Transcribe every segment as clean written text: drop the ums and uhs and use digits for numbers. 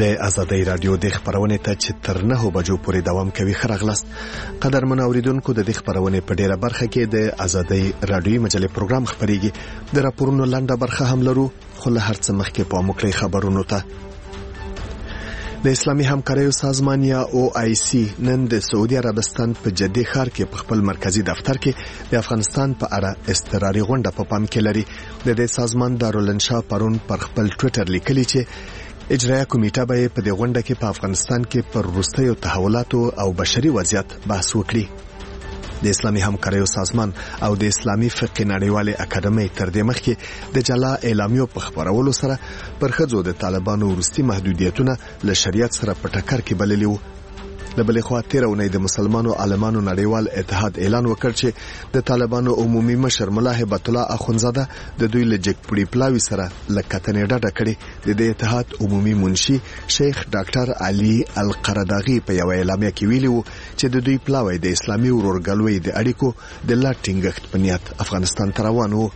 د آزادۍ رادیو د خبرونه ته چې تر 9 بجو پورې دوام کوي خرغلست قدرمن اوریدونکو د خبرونه په ډیره برخه کې د آزادۍ رادیو مجلې پروګرام خبريږي د راپورونو لنډه برخه هم لرو خو له هر څه مخکې په موکلي خبرونو ته د اسلامي همکاریو سازمان یا OIC نن د سعودي عربستان په جدي ښار کې په خپل مرکزی دفتر کې د افغانستان په اړه استقراري غونډه په پام کې لري د دې سازمان دارالانشا پرون پر خپل ټوئیټر لیکلي چې اجرایه کمیټه به په دې غونډه کې په افغانستان کې پر وروستیو تحولاتو او بشري وضعیت بحث وکړي د اسلامي همکاریو سازمان او د اسلامي فقه نړیوالې اکاډمۍ تر دې مخکې د جلا اعلامیو په خبرولو سره پر ښځو د طالبانو وروستي محدودیتونه له شریعت سره په ټکر کې بللي وو د بلې خوا تېره اونۍ د مسلمانو عالمانو نړیوال اتحاد اعلان وکړ چې د طالبانو عمومي مشر ملا هبت الله اخونزاده د دوی له جګپړي پلاوي سره له کتنې ډډه کړې د دې اتحاد عمومي منشي شیخ ډاکټر علي القرداغي په یو اعلامیه کې ویلي وو چې د دوی پلاوي د اسلامي ورورګلوۍ د اړیکو د لا ټینګښت په نیت افغانستان ته روان وو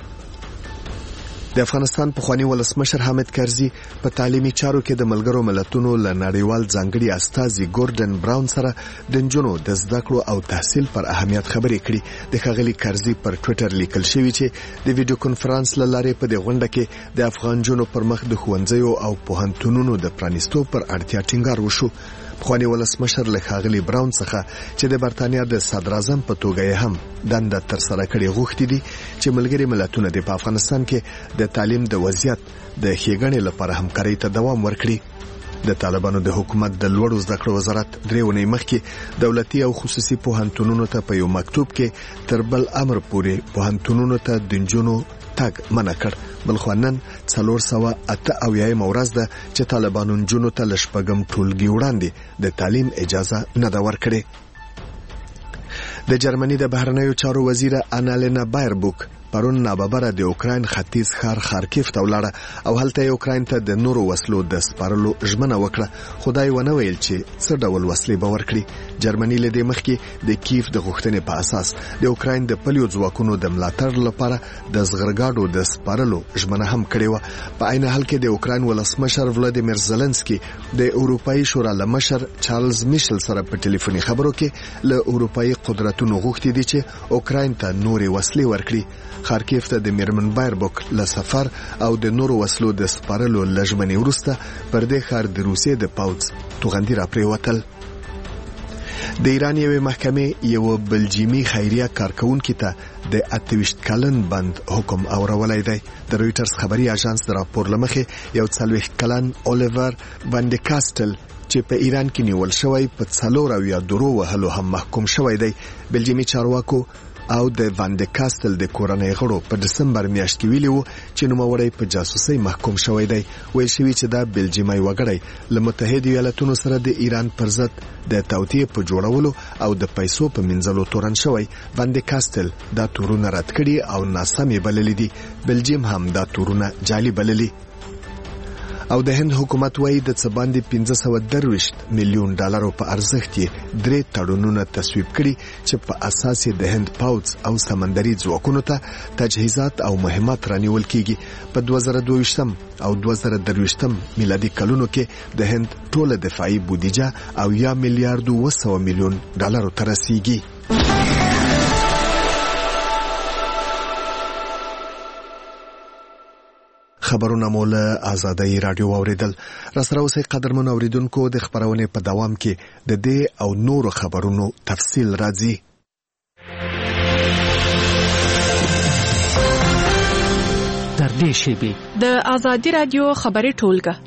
د افغانستان پخوانی ولسمشر حامد کرزي په تعلیمي چارو کې د ملګرو ملتونو له نړیوال ځانګړي استازي ګوردن براون سره د نجونو د زده کړو او تحصیل پر اهمیت خبرې کړې د ښاغلي کرزي پر ټوئیټر لیکل شوی چې د ویډیو کانفرنس له لارې په دې غونډه کې د افغان جنونو پر مخ د ښوونځیو او پوهنتونونو د پرانیستو پر اړتیا ټینګار وشو پخوانی ولسمشر له ښاغلي براون څخه چې د برتانیا د صدر اعظم په توګه هم دنده تر سره کړې غوښتي دي چې ملګري ملتونه د افغانستان کې د تعلیم د وضعیت د ښېګڼې لپاره همکارۍ ته دوام ورکړي د طالبانو د حکومت د لوړو زده کړو وزارت درې ونې مخکې دولتي او خصوصي پوهنتونونو ته په یو مکتوب کې تر بل امر پورې پوهنتونونو ته د نجونو تګ منع کړ بلخو نن 488 ورځ ده چې طالبانو نجونو ته له شپږم ټولګي وړاندې د تعلیم اجازه نه ده ورکړې د جرمني د بهرنیو چارو وزیر انالینا بایربوک پرون ناببره د اوکراین ختیځ ښار خارکیف ته ولاړه او هلته اوکراین ته د نورو وسلو د سپارلو ژمنه وکړه خدای ونه ویل چې څه ډول وسلې به ورکړي جرمني له دې مخکې د کیف د غوښتنې په اساس د اوکراین د پلیو ځواکونو د ملاتړ لپاره د زغرګاډو د سپارلو ژمنه هم کړې و په عین حال کې د اوکراین ولسمشر ولادیمیر زلنسکي د اروپאי شورا له مشر چارلز میشل سره په ټلیفوني خبرو کې له اروپאי قدرتونو غوښتي دي چې اوکراین ته نورې وسلې ورکړي خارکیف ته د میرمن بایربوک له سفر او د نورو وسلو د سپارلو لژمنې وروسته پر دې ښار د روسیې د پوځ توغندي راپریوتل د ایران یوې محکمې یو بلجیمي خیریه کارکونکي ته د 28 کلن بند حکم اورولای دی د رويټرز خبري اژانس د راپور لمخې یو 40 کلن الیور واندکاستل چې په ایران کې نیول شوی په 4 یا درو وهلو هم محکوم شوی دی بلجیمي چارواکو او د واندکاستل د کورنۍ غړو په دسمبر میاشت کې ویلي وو چې نوموړی په جاسوسۍ محکوم شوی دی ویل شوی چې دا بلجیمي وګړی له متحده ایالاتونو سره د ایران پر ضد د توطئې په جوړولو او د پیسو په منځلو تورن شوی واندکاستل دا تورونه رد کړي او ناسمې بللي دي بلجیم هم دا تورونه جعلي بللي او د هند حکومت وایي د څه باندې 523 میلیون ډالرو په ارزښت یې 3 تړونونه تصویب کړي چې په اساس یې د هند پوځ او سمندري ځواکونو ته تجهیزات او مهمات رانیول کیږي په 2022 او 2023 میلادي کلونو کې د هند ټوله دفاعي بودیجه او 1 میلیارډ 200 میلیون ډالرو ته رسیږي خبرونه مول آزادۍ رادیو اوریدل راسره اوسې قدرمن اوریدونکو د خبرونه په دوام کې د دې او نورو خبرونو تفصیل راځي در دې شیبي د آزادۍ رادیو خبري ټولګه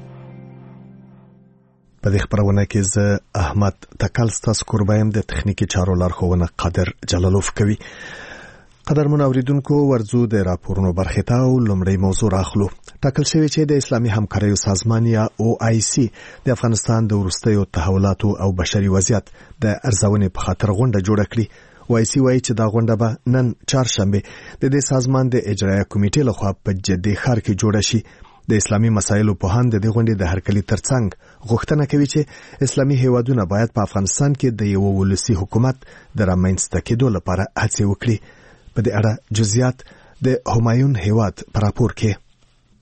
په دې خبرونه کې زه احمد تکل ستاسو قربایم د تخنیکی چارو لارښوونه قادر جلالوف کوي قدرمن اوریدونکو ورزو د راپورونو برخه ته او لومړی موضوع راخلو ټاکل شوی چې د اسلامي همکاریو سازمان یا OIC د افغانستان د وروستیو تحولاتو او بشري وضعیت د ارزونې په خاطر غونډه جوړه کړې OIC وایي چې دا غونډه به نن چهارشنبه د دې سازمان د اجرایه کمیټې لخوا په جدي ښار کې جوړه شي د اسلامي مسایلو په هند د غونډې د هرکلي ترڅنګ غوښتنه کوي چې اسلامي هیوادونه باید په افغانستان کې د یو ولسي حکومت د رامنځته کېدو لپاره هڅې وکړي په دې اړه جزئیات د همایون هیواد پر راپور کې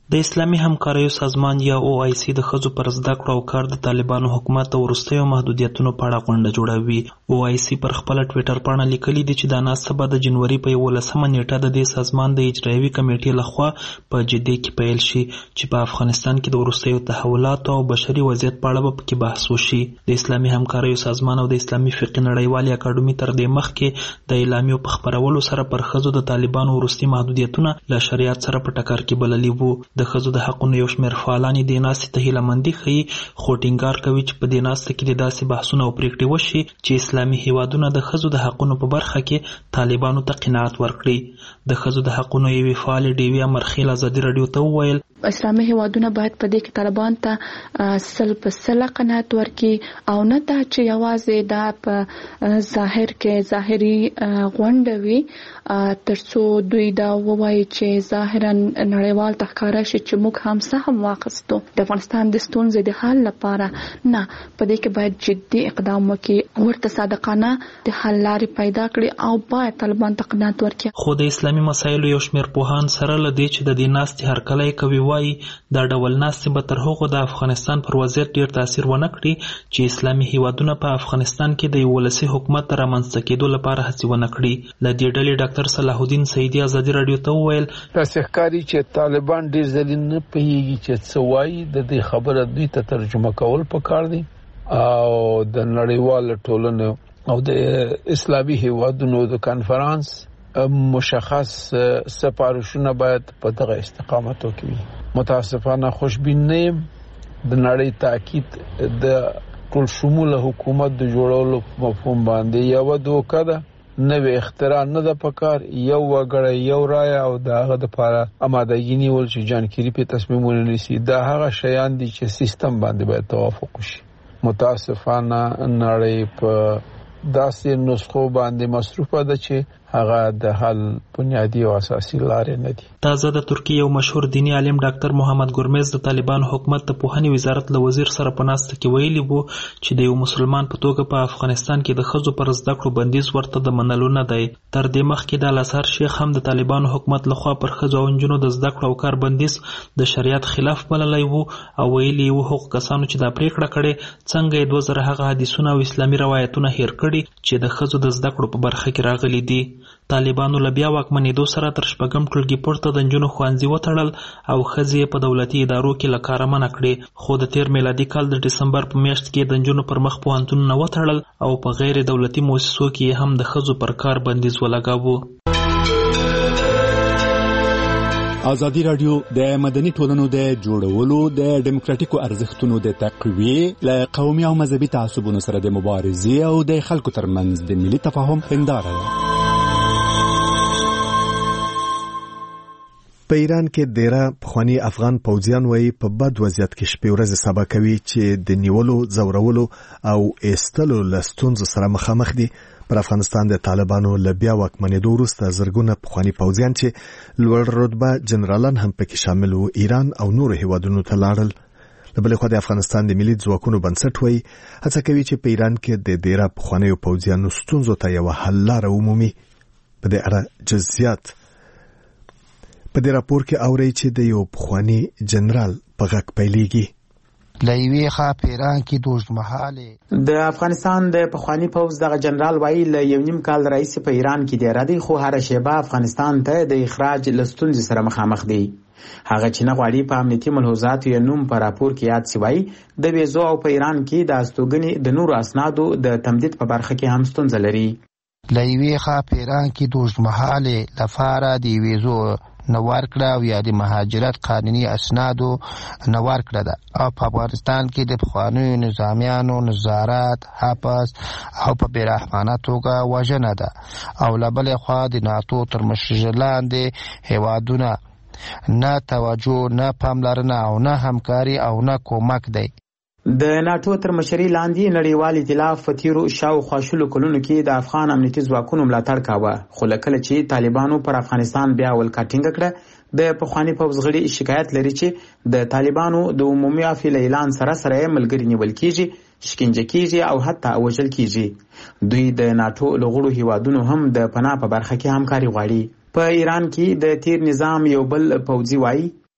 د اسلامي همکاریو سازمان یا OIC د ښځو پر زده کړو او کار د طالبانو حکومت او وروستیو محدودیتونو په اړه غونډه جوړوي. OIC پر خپله ټویټر پاڼه لیکلي دي چې دا ناسته به د جنوري په 11مه نیټه د دې سازمان د اجرایوي کمیټې لخوا په جدې کې پیل شي چې په افغانستان کې د وروستیو تحولاتو او بشري وضعیت په اړه به پکې بحث وشي. د اسلامي همکاریو سازمان او د اسلامي فقې نړیوالې اکاډمي تر دې مخکې د اعلامیو په خپرولو سره پر ښځو د طالبانو وروستي محدودیتونه له شریعت سره په ټکر کې بللي وو. د ښځو د حقونو یو شمېر فعالان دې ناستې ته هیلهمندي ښیي، خو ټینګار کوي چې په دې ناسته کې د داسې بحثونه او پریکړې وشي چې اسلامي هیوادونه د ښځو د حقونو په برخه کې طالبانو ته قناعت ورکړي. د ښځو د حقونو یوې فعالې ډیوې امرخیل ازادي راډیو ته وویل اسلامي هیوادونه باید په دې کې طالبان ته 100% قناعت ورکړي او نه دا چې یوازې دا په ظاهر کې ظاهري غونډه وي ترڅو دوی دا ووایي چې ظاهرا نړیوال تخکاره شي چې موږ هم سهم واخیستو د افغانستان د ستونزې د حل لپاره. نه، په دې کې باید جدي اقدام وکړي، ورته صادقانه د حل لارې پیدا کړي او باید طالبان ته قناعت ورکړي. خو د اسلامي مسایلو یو شمېر پوهان سره له دې چې د دې ناستې هرکلی کوي وایي دا ډول ناستې به تر هغو د افغانستان پر وضعیت ډیر تاثیر ونه کړي چې اسلامي هیوادونه په افغانستان کې د یو ولسي حکومت د رامنځته کېدو لپاره هڅې ونه کړي. له دې ډلې ډاکټر صلاح الدین سیدي ازادي راډیو ته وویل داسې ښکاري چې طالبان ډیر ځلې نه پوهېږي چې څه وایي، د دې خبره دوی ته ترجمه کول پکار دي او د نړیوال ټولنې او د اسلامي هیوادونو د کانفرنس مشخص سفارشونه باید په دغه استقامت وکړي. متاسفانه خوشبین نه یم. د نړۍ تاکید د ټول شموله حکومت د جوړولو مفهوم باندې یو دوکه ده، نوې اختراع نه ده پکار، یو وګړی یو رای او د هغه دپاره امادګي نیول چې جانکیري په تصمیمونه نیسي. دا هغه شیان دي چې سیستم باندې باید توافق وشي. متاسفانه نړۍ په داسې نسخو باندې مصروفه ده چې هغه د حل بنیادی او اساسي لارې نه دي. تازه د ترکیې یو مشهور دینی عالم ډاکټر محمد ګرمز د طالبانو حکومت د پوهنې وزارت له وزیر سره په ناسته کې ویلي وو چې د یو مسلمان په توګه په افغانستان کې د ښځو پر زده کړو بندیز ورته د منلو نه دی. تر دې مخکې د الازهر شیخ هم د طالبانو حکومت لخوا پر ښځو او نجونو د زده کړو او کار بندیز د شریعت خلاف بللی وو او ویلي وو هغو کسانو چې دا پریکړه کړې څنګه یې 2000 هغه حدیثونه او اسلامي روایتونه هیر کړي چې د ښځو د زده کړو په برخه کې راغلي دي. طالبانو له بیا واکمنېدو سره تر شپږم ټولګي پورته د نجونو ښوونځي وتړل او ښځې په دولتي ادارو کې له کاره منع کړې، خو د تیر میلادي کال د ډسمبر په میاشت کې د نجونو پر مخ پوهنتونونه وتړل او په غیر دولتي مؤسسو کې هم د ښځو پر کار بندیز ولګاوه. ازادي راډیو د مدني ټولنو د جوړولو د ډیموکراټیکو ارزښتونو د تقویې له قومي او مذهبي تعصبونو سره د مبارزې او د خلکو ترمنځ د ملي تفاهم هنداره ده. په ایران کې ډیره پخوانی افغان پوځیان وایي په بد وضعیت کې شپې ورځې سبا کوي چې د نیولو، زورولو او ایستلو له ستونزو سره مخامخ دي. پر افغانستان د طالبانو له بیا واکمنېدو وروسته زرګونه پخوانی پوځیان چې لوړ رتبه جنرالان هم پکې شامل وو ایران او نورو هیوادونو ته لاړل. د بلې خوا د افغانستان د ملي ځواکونو بنسټ وایي هڅه کوي چې په ایران کې د ډیره پخوانیو پوځیانو ستونزو ته یوه حل لاره ومومي. په دې اړه جزئیات په دې راپور کې اوري چې د یو پخوانی جنرال په غږ پیلېږي. لایوي خا پیران کې دوزمحاله د افغانستان د پخوانی پوځ دغه جنرال وایي له یو نیم کال رئیس په ایران کې دی راځي، خو هر شیبه افغانستان ته د اخراج لستونځ سره مخامخ دی. هغه چې نه غواړي په امنیتي ملحوظاتو یې نوم په راپور کې یاد سی وایي د ویزو او په ایران کې د استوګنې د نورو اسنادو د تمدید په برخه کې هم ستونزه لري. لایوي خا پیران کې دوزمحاله لفاره دی ویزو نوار کړه او یا د مهاجرت قانوني اسنادو نوار کړه ده او په افغانستان کې د پخوانیو نظامیانو نظارت، حبس او په بیرحمانه توګه وژنه ده او له بلې خوا د ناتو تر مشرۍ لاندې هیوادونه نه توجه، نه پاملرنه او نه همکاري او نه کومک دی. د ناتو تر مشرۍ لاندې نړیوال ائتلاف په تیرو شاوخوا شلو کلونو کې د افغان امنیتي ځواکونو ملاتړ کاوه، خو کله چې طالبانو پر افغانستان بیا ولکټینګ کړه د پخوانی پوځ غړي شکایت لري چې د طالبانو د عمومي عفو اعلان سره ملګری نیول کیږي، شکنجه کیږي او حتی وژل کیږي. دوی د ناتو لغړو هیوادونو هم د پناه په برخه کې همکاري غواړي. په ایران کې د تیر نظام یو بل پوځي وایي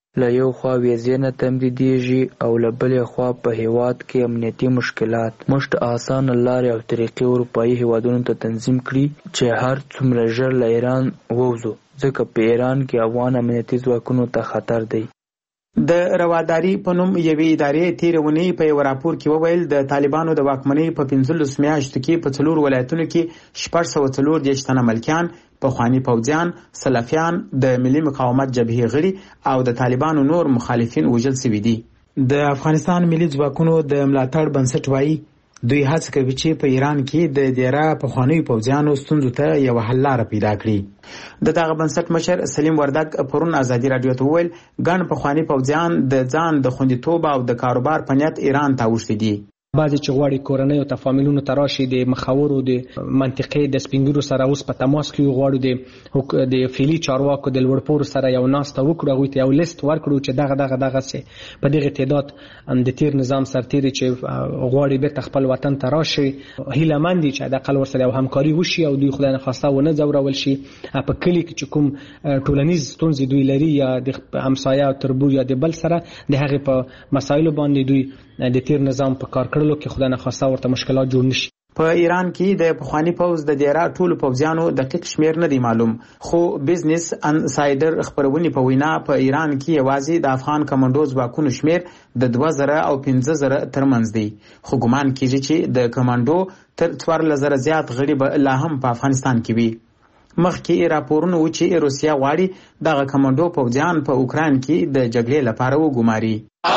له یو خوا ویزې نه تمدیدېږي او له بلې خوا په هیواد کې امنیتي مشکلات موږ ته اسانه لارې او طریقې اروپایي هیوادونو ته تنظیم کړي چې هر څومره ژر له ایران ووځو، ځکه په ایران کې افغان امنیتي ځواکونو ته خطر دی. د رواداري په نوم یوې ادارې تېرې اونۍ په یو راپور کې وویل د طالبانو د واکمنۍ په 15 میاشتو کې په 4 ولایتونو کې 640 تنه ملکیان، پخواني پوځیان، سلفیان، د ملي مقاومت جبهې غړي او د طالبانو نور مخالفین وژل شوي دي. د افغانستان ملي ځواکونو د ملاتړ بنسټ وایي دوی هڅه کوي چې په ایران کې د دیره پخوانیو پوځیانو ستونزو ته یو حل لاره پیدا کړي. د دغه بنسټ مشر سلیم وردګ پرون ازادي رادیو ته وویل ګڼ پخواني پوځیان د ځان د خوندیتوب او د کاروبار په نیت ایران ته اوښتي دي. بعضی چې غواړي کورنۍ او تفامیلونو ته راشي د مخاورو د منطقې د سپینګرو سره اوس په تماس کې غواړو د فعلي چارواکو د لوړپوړو سره یو ناسته وکړو، هغوی ته یو لیست ورکړو چې دغه سه په دغه تعداد د تیر نظام سرتیري چې غواړي بیرته خپل وطن ته راشي هیلهمند دي چې د اقل ورسره یو همکاري وشي او دوی خدای نخواسته ونه ځورول شي. په کلی کې چې کوم ټولنیز ستونزې دوی لري یا د همسایه او تربور یا د بل سره د هغې په مسایلو باندې دوی د تیر نظام په کار کړلو کې خدای نخواسته ورته مشکلات جوړ نشي. په ایران کې د پخوانی پوځ د دیره ټولو پوځیانو دقیق شمیر نه دی معلوم، خو بزنس انسایډر خبرونه په وینا په ایران کې یوازې د افغان کمانډو ځواکونو شمیر د 2000 او 15000 ترمنځ دی، خو ګمان کیږي چې د کمانډو تر 4000 زیات غړي به لا هم په افغانستان کې وي. مخکې راپورونه و چې روسیا غواړي دغه کمانډو پوځیان په اوکراین کې د جګړې لپاره وګماري.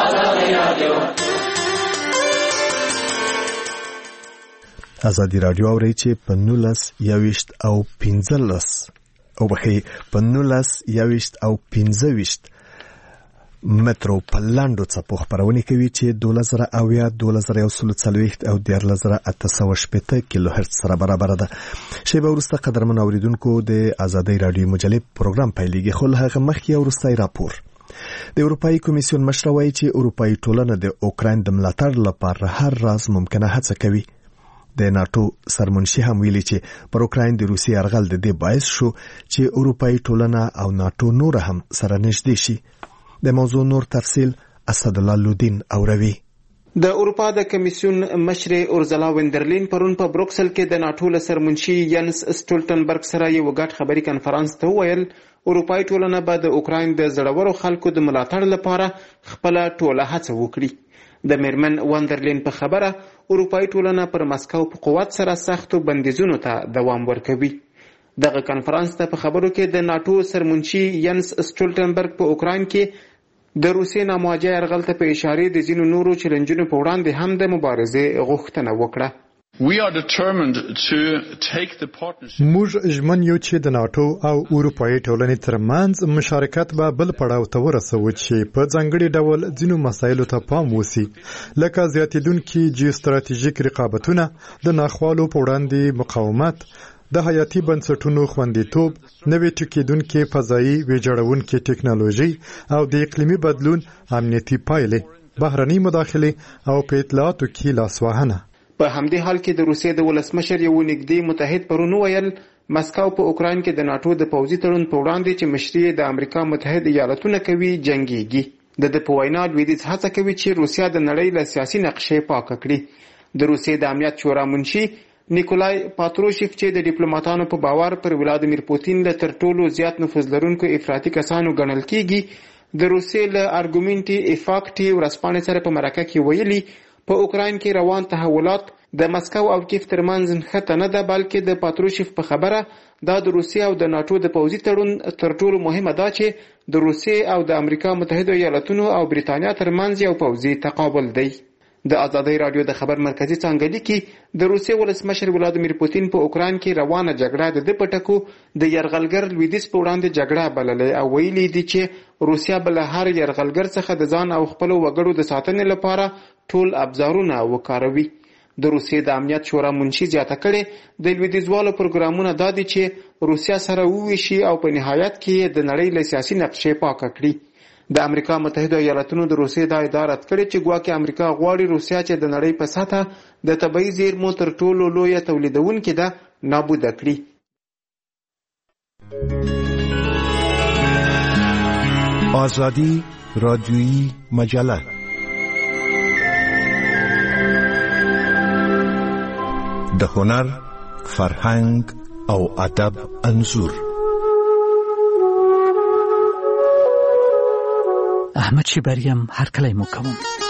ازادي رادیو اوري چې په 19 او 15 او بخي په 19 او 15 مترو په لاندو څپو خبرونه کوي چې 2000 او 2140 او 10880 کیلو هرتز سره برابر ده. شیبه ورسته قدرمن اوریدونکو د ازادي رادیو مجلې پروګرام پیلېږي، خو هغه مخکې ورسته راپور د اروپאי کمیسیون مشر وایي چې اروپאי ټولنه د اوکراین د ملاتړ لپاره هر راز ممکنه هڅه کوي. د ناتو سرمنشي هم ویلي چې پر اوکراین د روسي یرغل د دې باعث شو چې اروپאי ټولنه او ناتو نور هم سره نږدې شي. د موضوع نور تفصیل اسدالله لودین اوروي. د اروپا د کمیسیون مشر اورزلا وندرلین پرون په بروکسل کې د ناتو سرمنشي ینس سټولټنبرګ سره یو غټ خبري کانفرنس ته ویل اروپאי ټولنه به د اوکراین د زړورو خلکو د ملاتړ لپاره خپل ټوله هڅه وکړي. د میرمن وندرلین په خبره اروپאי ټولنه پر مسکو په قوت سره سختو بندیزونو ته دوام ورکوي. دغه کانفرنس ته په خبرو کې د ناتو سرمنشي ینس سټولټنبرګ په اوکراین کې د روسیې نامواجه یرغل ته په اشاره د ځینو نورو چیلنجونو په وړاندې هم د مبارزې غوښتنه وکړه. موږ ژمن یو چې د ناتو او اروپאי ټولنې ترمنځ مشارکت به بل پړاو ته ورسوي چې په ځانګړي ډول ځینو مسایلو ته پام وسی، لکه زیاتېدونکي جیوستراتیژیک رقابتونه، د ناخوالو په وړاندې مقاومت، د حیاتي بنسټونو خوندیتوب، نوې ټکېدونکې فضایي ویجاړونکې ټکنالوژي او د اقلیمي بدلون امنیتي پایلې، بهرنۍ مداخلې او په اطلاعاتو کې لاسوهنه. په همدې حال کې د روسیې د ولسمشر یو نږدې متحد پرون ویل مسکو په اوکراین کې د ناتو د پوځي تړون په وړاندې چې مشري د امریکا متحد ایالاتونه کوي جنگيږي. د په وینا لویدیځ هڅه کوي چې روسیا د نړۍ له سیاسي نقشې پاک کړي. د روسیې د امنیت شورا منشي نیکولای پاتروشیف چې د ډیپلوماټانو په باور پر ولادیمیر پوتین له تر ټولو زیات نفوذ لرونکو افراطي کسانو ګڼل کیږي، د روسیې له ارګومنټي افاکټي ورځپاڼې سره په مرکه کې ویلي په اوکراین کې روان تحولات د مسکو او کیف ترمنځ نښته نه ده، بلکې د پاتروشیف په خبره دا د روسیې او د ناتو د پوځي تړون تر ټولو مهمه ده چې د روسیې او د امریکا متحده ایالاتونو او بریتانیا ترمنځ یو پوځي تقابل دی. د ازادي رادیو د خبر مرکزی څنګه لیکي د روسیې ولسمشر ولادیمیر پوتین په اوکراین کې روانه جګړه د پټکو د یرغلګر لویدیځ په وړاندې جګړه بللې او ویلي دي چې روسیا بل هر یرغلګر څخه د ځان او خپل وګړو د ساتنې لپاره ټول ابزارونه وکاروي. د روسیې د امنیت شورا منشي زیاته کړي د لویدیځوالو پروګرامونه دا دي چې روسیا سره وویشي او په نهایت کې د نړۍ له سیاسي نقشې پاک کړي. د امریکا متحده ایالاتونو د روسیې دا ادعا رد کړې چې ګواکې امریکا غواړي روسیا چې د نړۍ په سطحه د طبیعي زیرمو تر ټولو لویه تولیدونکې ده نابوده کړي. آزادی رادیویی مجله د هنر، فرهنګ او ادب انځور. احمد شیبریم هر کله مو کوم.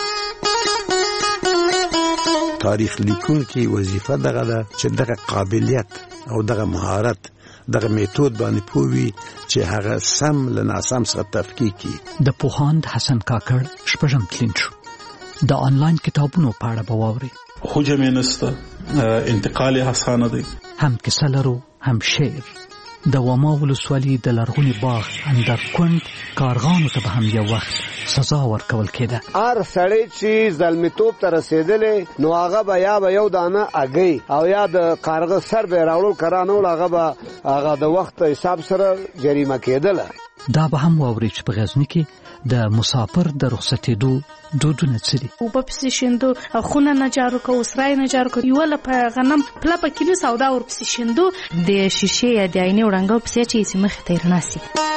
تاریخ لیکونکي وظیفه دغه ده چې دغه قابلیت او دغه مهارت دغه میتود باندې پوي چې هغه سم له ناسم څخه تفکیک کړي. د پوهاند حسن کاکړ شپږم تلین شو. د آنلاین کتابونو په اړه به واورئ. حجم نسته، انتقال اسانه دی. هم کیسه لرو، هم شعر. د وما ولسوالي د لرغوني باغ اندر کند کارغانو ته به هم یو وخت سزا ورکول کېده. هر سړی چې ظلمتوب ته رسېدلی نو هغه به یا به یو دانه اګی او یا د کارغه سر به راوړل کرانو هغه د وخت حساب سره جریمه کېدله. دا به هم واورئ چې په غزني کې د مسافر د رخصتېدو دودونه څه دي. اوبه پسې شیندو، خونه نه جارو کوو، سرای نه جارو کوو، یوله په غنم پله په کیلو سودا ورپسې شیندو. د شیشې یا د آینې وړانګو پسې چې مخې ته یې رڼا سي.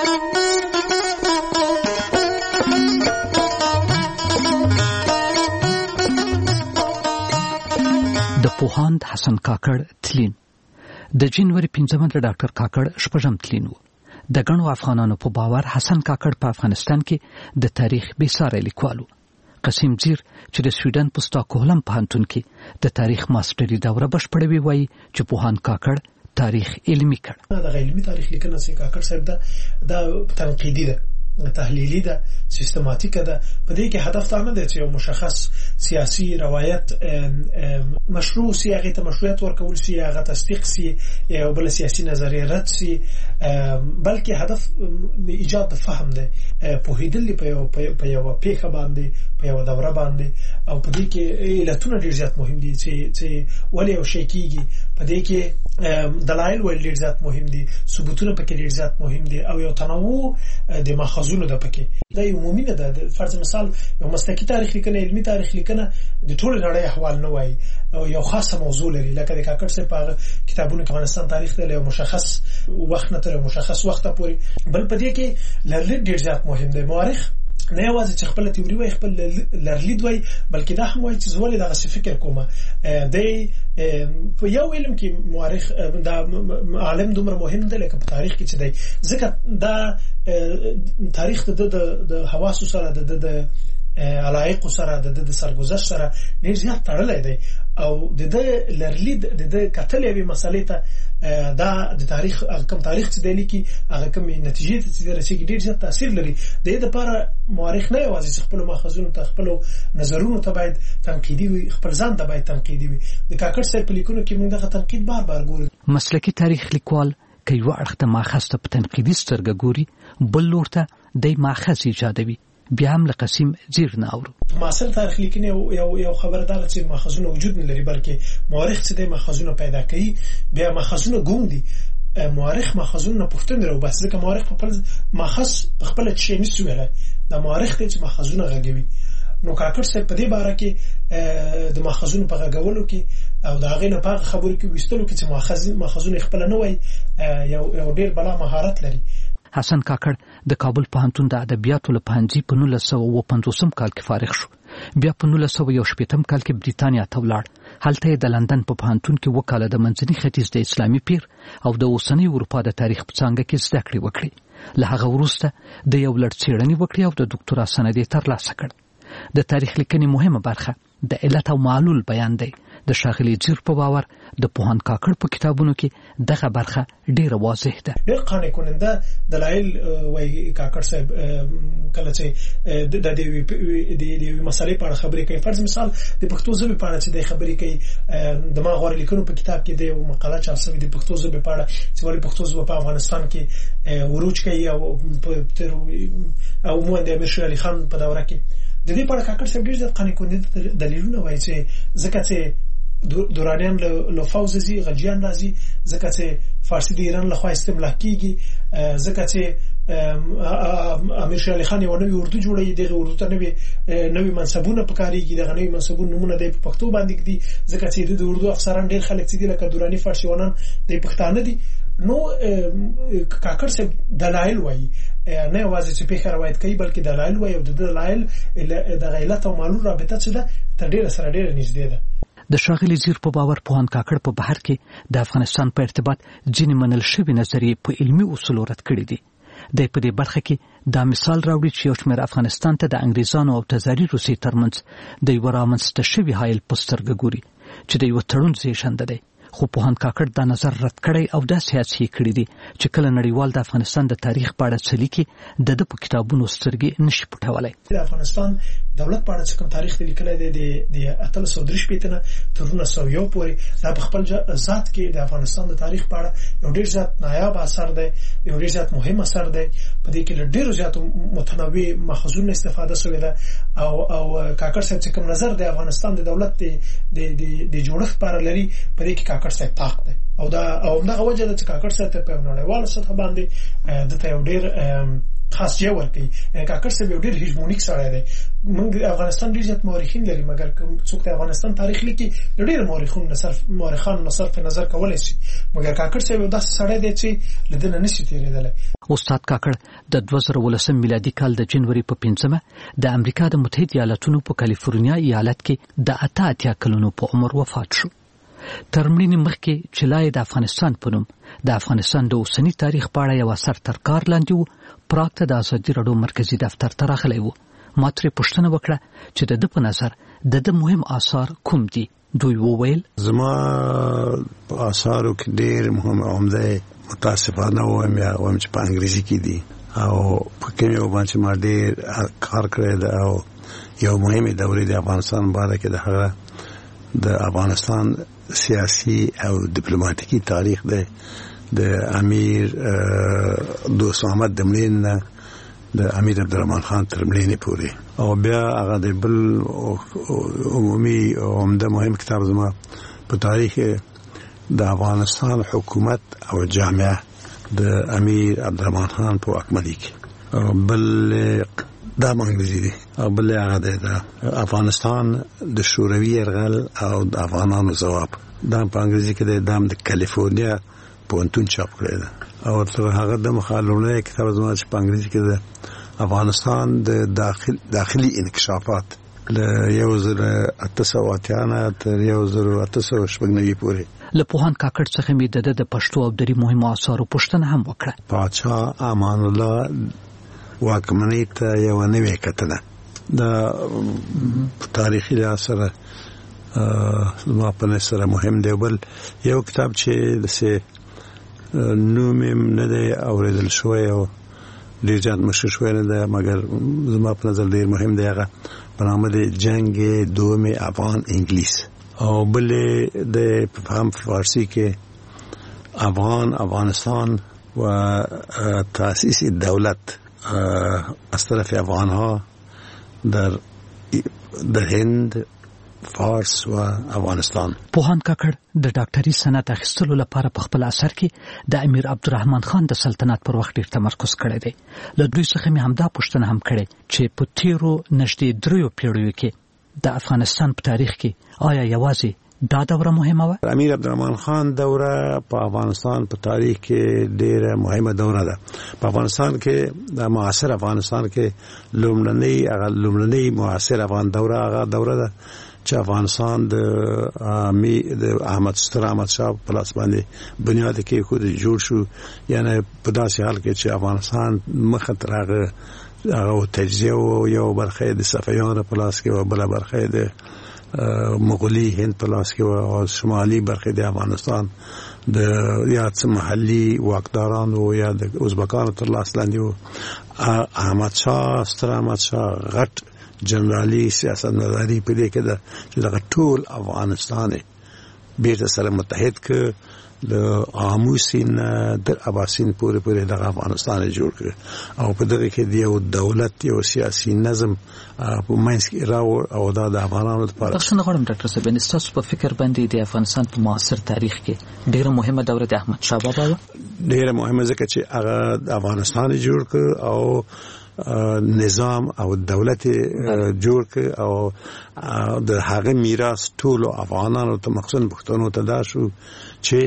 د پوهاند حسن کاکړ تلین. د جنوري 5 د ډاکټر کاکړ شپږم تلین و. د ګڼو افغانانو په باور حسن کاکړ په افغانستان کې د تاریخ بېساری لیکوال و. قسیم زیر چې د سویډن په ستاکهولم پوهنتون کې د تاریخ ماستري دوره بشپړوي وایي چې پوهاند کاکړ تاریخ علمي کړ. دا علمي تاریخ لیکنه چې کاکړ صاحب دا تنقیدي ده، تحلیلی ده، سیستماتیکه ده. په دې کې هدف دا نه دی چې یو مشخص سیاسي روایت مشروع سی، هغه ته مشروعیت ورکول سی، هغه تصدیق سی، یا بل سیاسي نظریه رد سی، بلکې هدف ایجاد د فهم ده، پوهیدل په یو پیښه باندې، په یو دوره باندې. او په دې کې علتونه ډیر زیات مهم دي چې ولې یو شی کیږي. په دې کې دلایل ول ډیر زیات مهم دي، ثبوتونه پکې ډیر زیات مهم دي، او یو تنوع د ماخذونو د پکې. دا یو عمومي نه ده. فرض مثال یو مسلکي تاریخ لیکنه، علمي تاریخ لیکنه د ټول نړۍ احوال نه وایي، او یو خاصه موضوع لري. لکه د کاکړ صاحب په کتابونو کې افغانستان تاریخ دی یو مشخص وخت نه تر مشخص وخت پورې. بل په دې کې لرلید ډیر زیات مهم دی. مورخ نه یوازې چې خپل تیوري وای، خپل لرلید وای، بلکې دا هم وای چې زولې دغه فکر کومه دی. په یو علم کې مورخ دا عالم دومره مهم دی لکه په تاریخ کې چې دی، ځکه دا تاریخ د حواسو سره، د علایق سره، د سرګذشت سره ډیر زیات تړلی دی. او د لرلید د کتل یوې مسلې ته دا د تاریخ کوم تاریخ چې دی لیکي، هغه کوم نتیجې ته چې رسېږي ډیر زیات تاثیر لري. د دې لپاره مورخ نه یوازې خپل ماخذونو ته، خپل نظرونو ته باید تنقیدي وي، خپل ځان ته باید تنقیدي وي. د کاکړ صاحب په لیکنو کې موږ دغه تنقید بار ګورو. مسلکي تاریخ لیکوال که یو اړخ ته ماخذ ته په تنقیدي سترګه ګوري، بل لور ته د ماخذ ایجادوي. بیا هم له قسیم زیر نه اورو. معاصر تاریخ لیکنه یو خبردار چې ماخذونه وجود نه لري، بلکې مورخ چې د ماخذونه پیدا کوي، بیا ماخذونه ګوم دي. مورخ ماخذونه پوښتنه راو بس، ځکه مورخ په خپل ماخذ په خپل چې نشي ویلای. دا مورخ ته چې ماخذونه غږوي. نو کاکړ صاحب په دې باره کې د ماخذونو په غږولو کې او د هغې نه په خبرو کې وستلو کې چې ماخذونه خپل نه وای، یو ډیر بلا مهارت لري. حسن کاکړ د کابل پوهنتون د ادبیاتو له پوهنځي په 1950 کال کې فارغ شو. بیا په 1960 کال کې بریتانیا ته ولاړ. هلته د لندن په پوهنتون کې وکاله د منځني ختیځ د اسلامي پیر او د اوسنۍ اروپا د تاریخ په څانګه کې زده کړې وکړې. له هغه وروسته د یو لړ څېړنې وکړې او د ډاکټرا سند یې ترلاسه کړ. د تاریخ لیکنې مهمه برخه د علت او معلول بیان دی. د ښاغلي جیر په باور د پوهاند کاکړ په کتابونو کې دغه برخه ډیره واضح ده. ډیر قانع کننده دلایل وایي کاکړ صاحب کله چې د دې مسالې په اړه خبرې کوي. فرض مثال د پښتو ژبې په اړه چې د خبرې کوي، د ما غوړ لیکنو په کتاب کې د یو مقاله چاپ شوې د پښتو ژبې په اړه چې ولې پښتو ژبه په افغانستان کې وروج کوي او عموما د امیر شیر علي خان په دوره کې. د دې په اړه کاکړ صاحب ډیر ځله قانع کننده دلیلونه وایي چې ځکه چې دورانیان له فوز زی غلجیان راځي، ځکه چې فارسی د ایران له خوا استملاک کیږي، ځکه چې امیر شیر علي خان یو نوی اردو جوړوي، دغه اردو ته نوی منصبونه پکاريږي، دغه نوی منصبونه نمونه د پښتو باندې دي، ځکه چې د اردو افسران ډیر خلک دي لکه دورانی فارسیوانان د پښتانه دي. نو کاکړ صاحب دلایل وایي نه یوازې چې پیښه روایت کوي بلکې دلایل وایي او د دلایل د علت او معلول رابطه چې ده تر ډیره سره ډیره نږدې ده. د ښاغلي زیر په باور پوهاند کاکړ په بهر کې د افغانستان په ارتباط ځینې منل شوي نظریې په علمي اصولو رد کړي دي. د په دې برخه کې دا مثال راوړي چې یو شمېر افغانستان ته د انګریزانو او تزاري روسیې ترمنځ د یو رامنځته شوي حایل په سترګه ګوري چې د یو تړون زیږنده دی. خو پوهاند کاکړ دا نظر رد کړی او دا سیاسي کړی دي چې کله نړیوال د افغانستان د تاریخ په اړه څه لیکي د په کتابونو سترګې نشي پټولای. د افغانستان دولت په اړه چې کوم تاریخ لیکلی دی د 1803 نه تر 1901 پورې دا په خپل ذات کې د افغانستان د تاریخ په اړه یو ډېر زیات نایاب اثر دی، یو ډېر زیات مهم اثر دی. په دې کې له ډېرو زیاتو متنوع ماخذونو استفاده شوې ده او کاکړ صاحب چې کوم نظر د افغانستان د دولت د جوړښت په اړه لري په دې کې کاکړ صاحب طاق دی او دا وجه ده چې کاکړ صاحب په نړیواله سطح باندې دته یو ډېر خاص ځای ورکوي. کاکړ صاحب یو ډېر هیجمونیک سړی دی. موږ افغانستان ډېر زیات مورخین لري مګر څوک د افغانستان تاریخ لیکي ډېر مورخان صرف نظر کولی شي مګر کاکړ صاحب یو داسې سړی دی چې له دې نه نشي تېرېدلی. استاد کاکړ د 2019 میلادي کال د جنوري په 5مه د امریکا د متحده ایالاتونو په کالیفورنیا ایالت کې د 88 کلونو په عمر وفات شو. تر مړینې مخکې چې لای د افغانستان په نوم د افغانستان د اوسنی تاریخ په اړه یو اثر تر کار لاندې و. پراګ ته د ازادي راډیو مرکزی دفتر ته راغلی و. ما ترې پوښتنه وکړه چې د ده په نظر د مهم آثار کوم دي. دوی وویل زما په آثارو کې ډېر مهم عمده متاسفانه وایم چې په انګریزي کې دي او په کوم یو باندې ما ډېر کار کړی دی او یو مهمه دورې د افغانستان باره کې د هغه د افغانستان سیاسي او ډیپلوماټیکي تاریخ دی د امیر دوست محمد د مړینې د امیر عبدالرحمن خان تر مړینې پورې او بیا هغه د بل عمومي عمده مهم کتاب زما په تاریخ د افغانستان حکومت او جامعه د امیر عبدالرحمن خان په واکمنۍ کې بل دا انګریزي دی او بل هغه د افغانستان د شوروي یرغل او د افغانانو ځواب دا په انګریزي کې د کالیفورنیا پونتون چاپ کړی دی او تر هغه د مخالونه کتاب زما چې په انګریزي کې د افغانستان د داخلي انکشافات له 1880 تر 1890 پورې. له پوهاند کاکړ څخه مې د پښتو او دري مهمو آثارو پوښتنه هم وکړه. پاچا امان الله واکمنۍ ته یو نوې کتنه د تاریخي لحاظ سره زما په نظر سره مهم دی. بل یو کتاب چې دسې نوم یې نه دی اورېدل شوی او ډېر زیات مشهور شوی نه دی مګر زما په نظر ډېر مهم دی. هغه په نامه دی جنگ دوم افغان انګلیس او بل د هم فارسی کې افغانستان و تأسیس دولت از طرف افغانها در هند، فارس و افغانستان. پوهاند کاکړ د ډاکټري سند اخیستلو لپاره په خپل اثر کې د امیر عبدالرحمن خان د سلطنت پر وخت ډېر تمرکز کړی دی. له دوی څخه مې همدا پوښتنه هم کړې چې په تیرو نږدې 3 پیړیو کې د افغانستان په تاریخ کې آیا یوازې دا دوره مهمه وه؟ امیر عبدالرحمن خان دوره په افغانستان په تاریخ کې ډېره مهمه دوره ده. په افغانستان کې د معاصر افغانستان کې لومړنۍ معاصر افغان دوره هغه دوره ده چې افغانستان د احمد شاه په لاس باندې بنیاد کې خود جوړ شو. یعنی په داسې حال کې چې افغانستان مخه تر هغه تجزیه او یو برخه د صفویانو په لاس کې او بل برخه د مغولي هند په لاس کې او شمالي برخه د افغانستان د یا محلي واکدارانو یا د ازبکانو تر لاس لاندې و. احمد شاه غټ جنرالي سیاست مداري په دې کې ده چې دغه ټول افغانستان بیرته سره متحد ک د آموسین در اباسین پورې دغه افغانستان جوړ کړ او په دغه کې د یو دولت یو سیاسي نظم په منځ کې راو او دا د افغانانو لپاره. بخښنه غواړم ډاکټر صاحب، تاسو په فکر باندې د افغانستان په معاصر تاریخ کې ډیره مهمه دوره د احمد شاه بابا و؟ ډیره مهمه ځکه چې هغه افغانستان جوړ کړ او نظام او دولت جوړ کړ او د هغه میراث ټول افغانانو ته مخصوصا پښتنو ته دا شو چې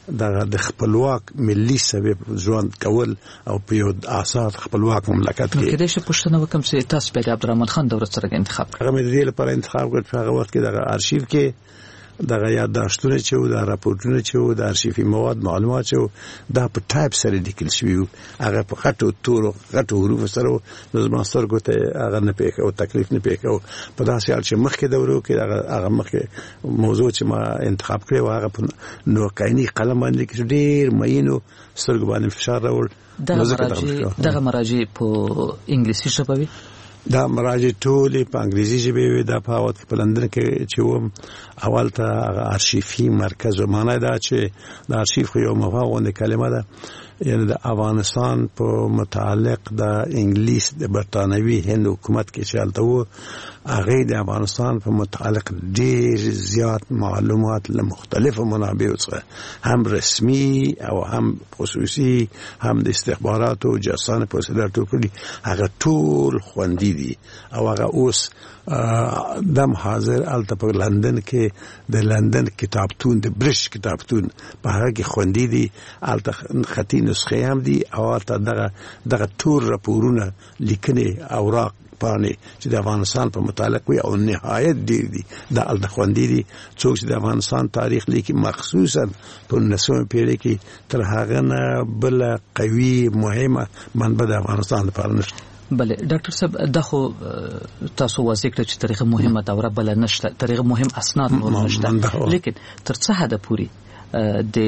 د خپلواک ملي سبب ژوند کول او په یو آزاد خپلواک مملکت کې. کله چې پښتنه وکم چې تاسو په عبدالرحمن خان دوره سره انتخاب هغه مې د دې لپاره انتخاب کړ چې هغه وخت کې د ارشیف کې دغه یادداشتونه چې و د راپورټونه چې و د ارشیفي مواد معلومات چې دا په ټایپ سره لیکل شوی و هغه په خټو تورو غټو حروف سره د ماستر ګوته هغه نه پېښ او تکلیف نه پېښ او په داسې حال چې مخکې دورو کې هغه مخکې موضوع چې ما انتخاب کړی و هغه په نوکایني قلم باندې کې ډېر مینو سترګو باندې فشار راوړ. دغه مراجع په انګلیسي ژبه وي. دا مراجع ټول په انګریزي ژبه وي. دا په وخت په لندن کې چې و اول ته ارشیفي مرکز و معنی دا چې د ارشیف یو مفهوم کلمه ده یعنی د افغانستان په متعلق د انګلیس د برتانوي هند حکومت کې چالتو هغه د افغانستان په متعلق ډېر زیات معلومات له مختلفو منابعو څخه هم رسمي او هم خصوصي هم د استخباراتو جاسوسانه په وسیله ټولې هغه ټول خوندي دي او هغه اوس دم حاضر الته په لندن کې د لندن کتابتون د برش کتابتون په هغه کې خوندي دي الته خطي نسخې هم دي او الته دغه ټول راپورونه لیکنې اوراق پانه چې د افغانستان په متعلق وي او نهایت ډیر دي د الته خوندي دي څوک چې د افغانستان تاریخ لیکي مخصوصا په 19 پیړۍ کې تر هغه نه بل قوي مهمه منبع د افغانستان لپاره نشته. بله ډاکټر صاحب دا خو تاسو واضح کړ چې تاریخ مهمه دوره بل نشته تاریخ مهم اسناد نور نشته لیکن تر څه حد پوري د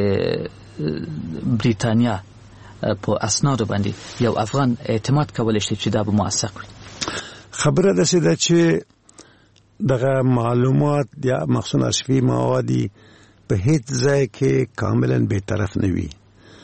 بریتانیا په اسناد باندې یو افغان اعتماد کولای شي چې دا به موثق وي. خبره ده چې دغه معلومات یا مخصوص ارشیفي مواد په هیڅ ځای کې کاملا به طرف نه وي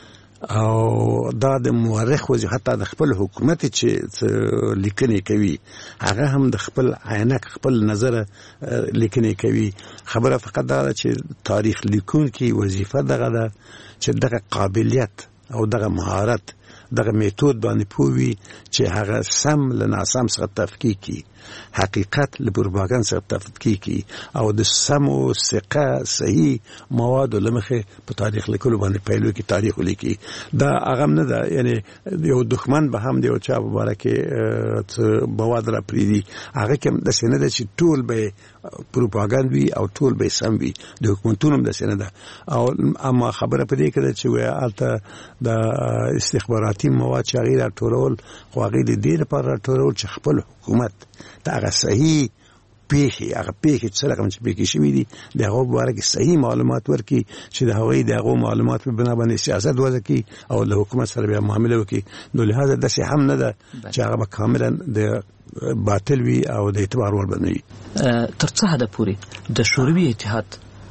او دا د مورخ وځي حتی د خپل حکومت چې لیکنې کوي هغه هم د خپل عینک خپل نظر لیکنې کوي. خبره فقط دا چې تاریخ لیکونکي وظیفه دغه ده چې دغه قابلیت او دغه مهارت دغه میتود باندې پوي چې هغه سم له ناسم سره تفکیک کی حقیقت له پروپاګاندا سره تفکیک کی او د سم او ثقه صحیح مواد لمخه په تاریخ لیکلو باندې پیلو کې تاریخ لیکي. دا هغه نه ده یعنی یو دښمن به هم دی او چا مبارکه مواد را پریدي هغه کوم د سینه ده چې ټول به پروپاګاندا او ټول به سم وي د حکومتونو د سینه ده او اما خبره پدې کې ده چې البته د استخباراتي مواد چې غیر ټولول خو غیر د دې لپاره ټولول چې خپل حکومت دا هغه صحیح پیخي چې رقم چې پیخي شوی دي د هغه مبارک صحیح معلومات ورکي چې د هغوی د هغه معلومات په بنا باندې سیاست وځي او له حکومت سره به معامله وکړي. نو لهدا د څه هم نه ده چې هغه کاملا د باطل وي او د اعتبار ور بنوي. تر څه حد پوري د شوروي اتحاد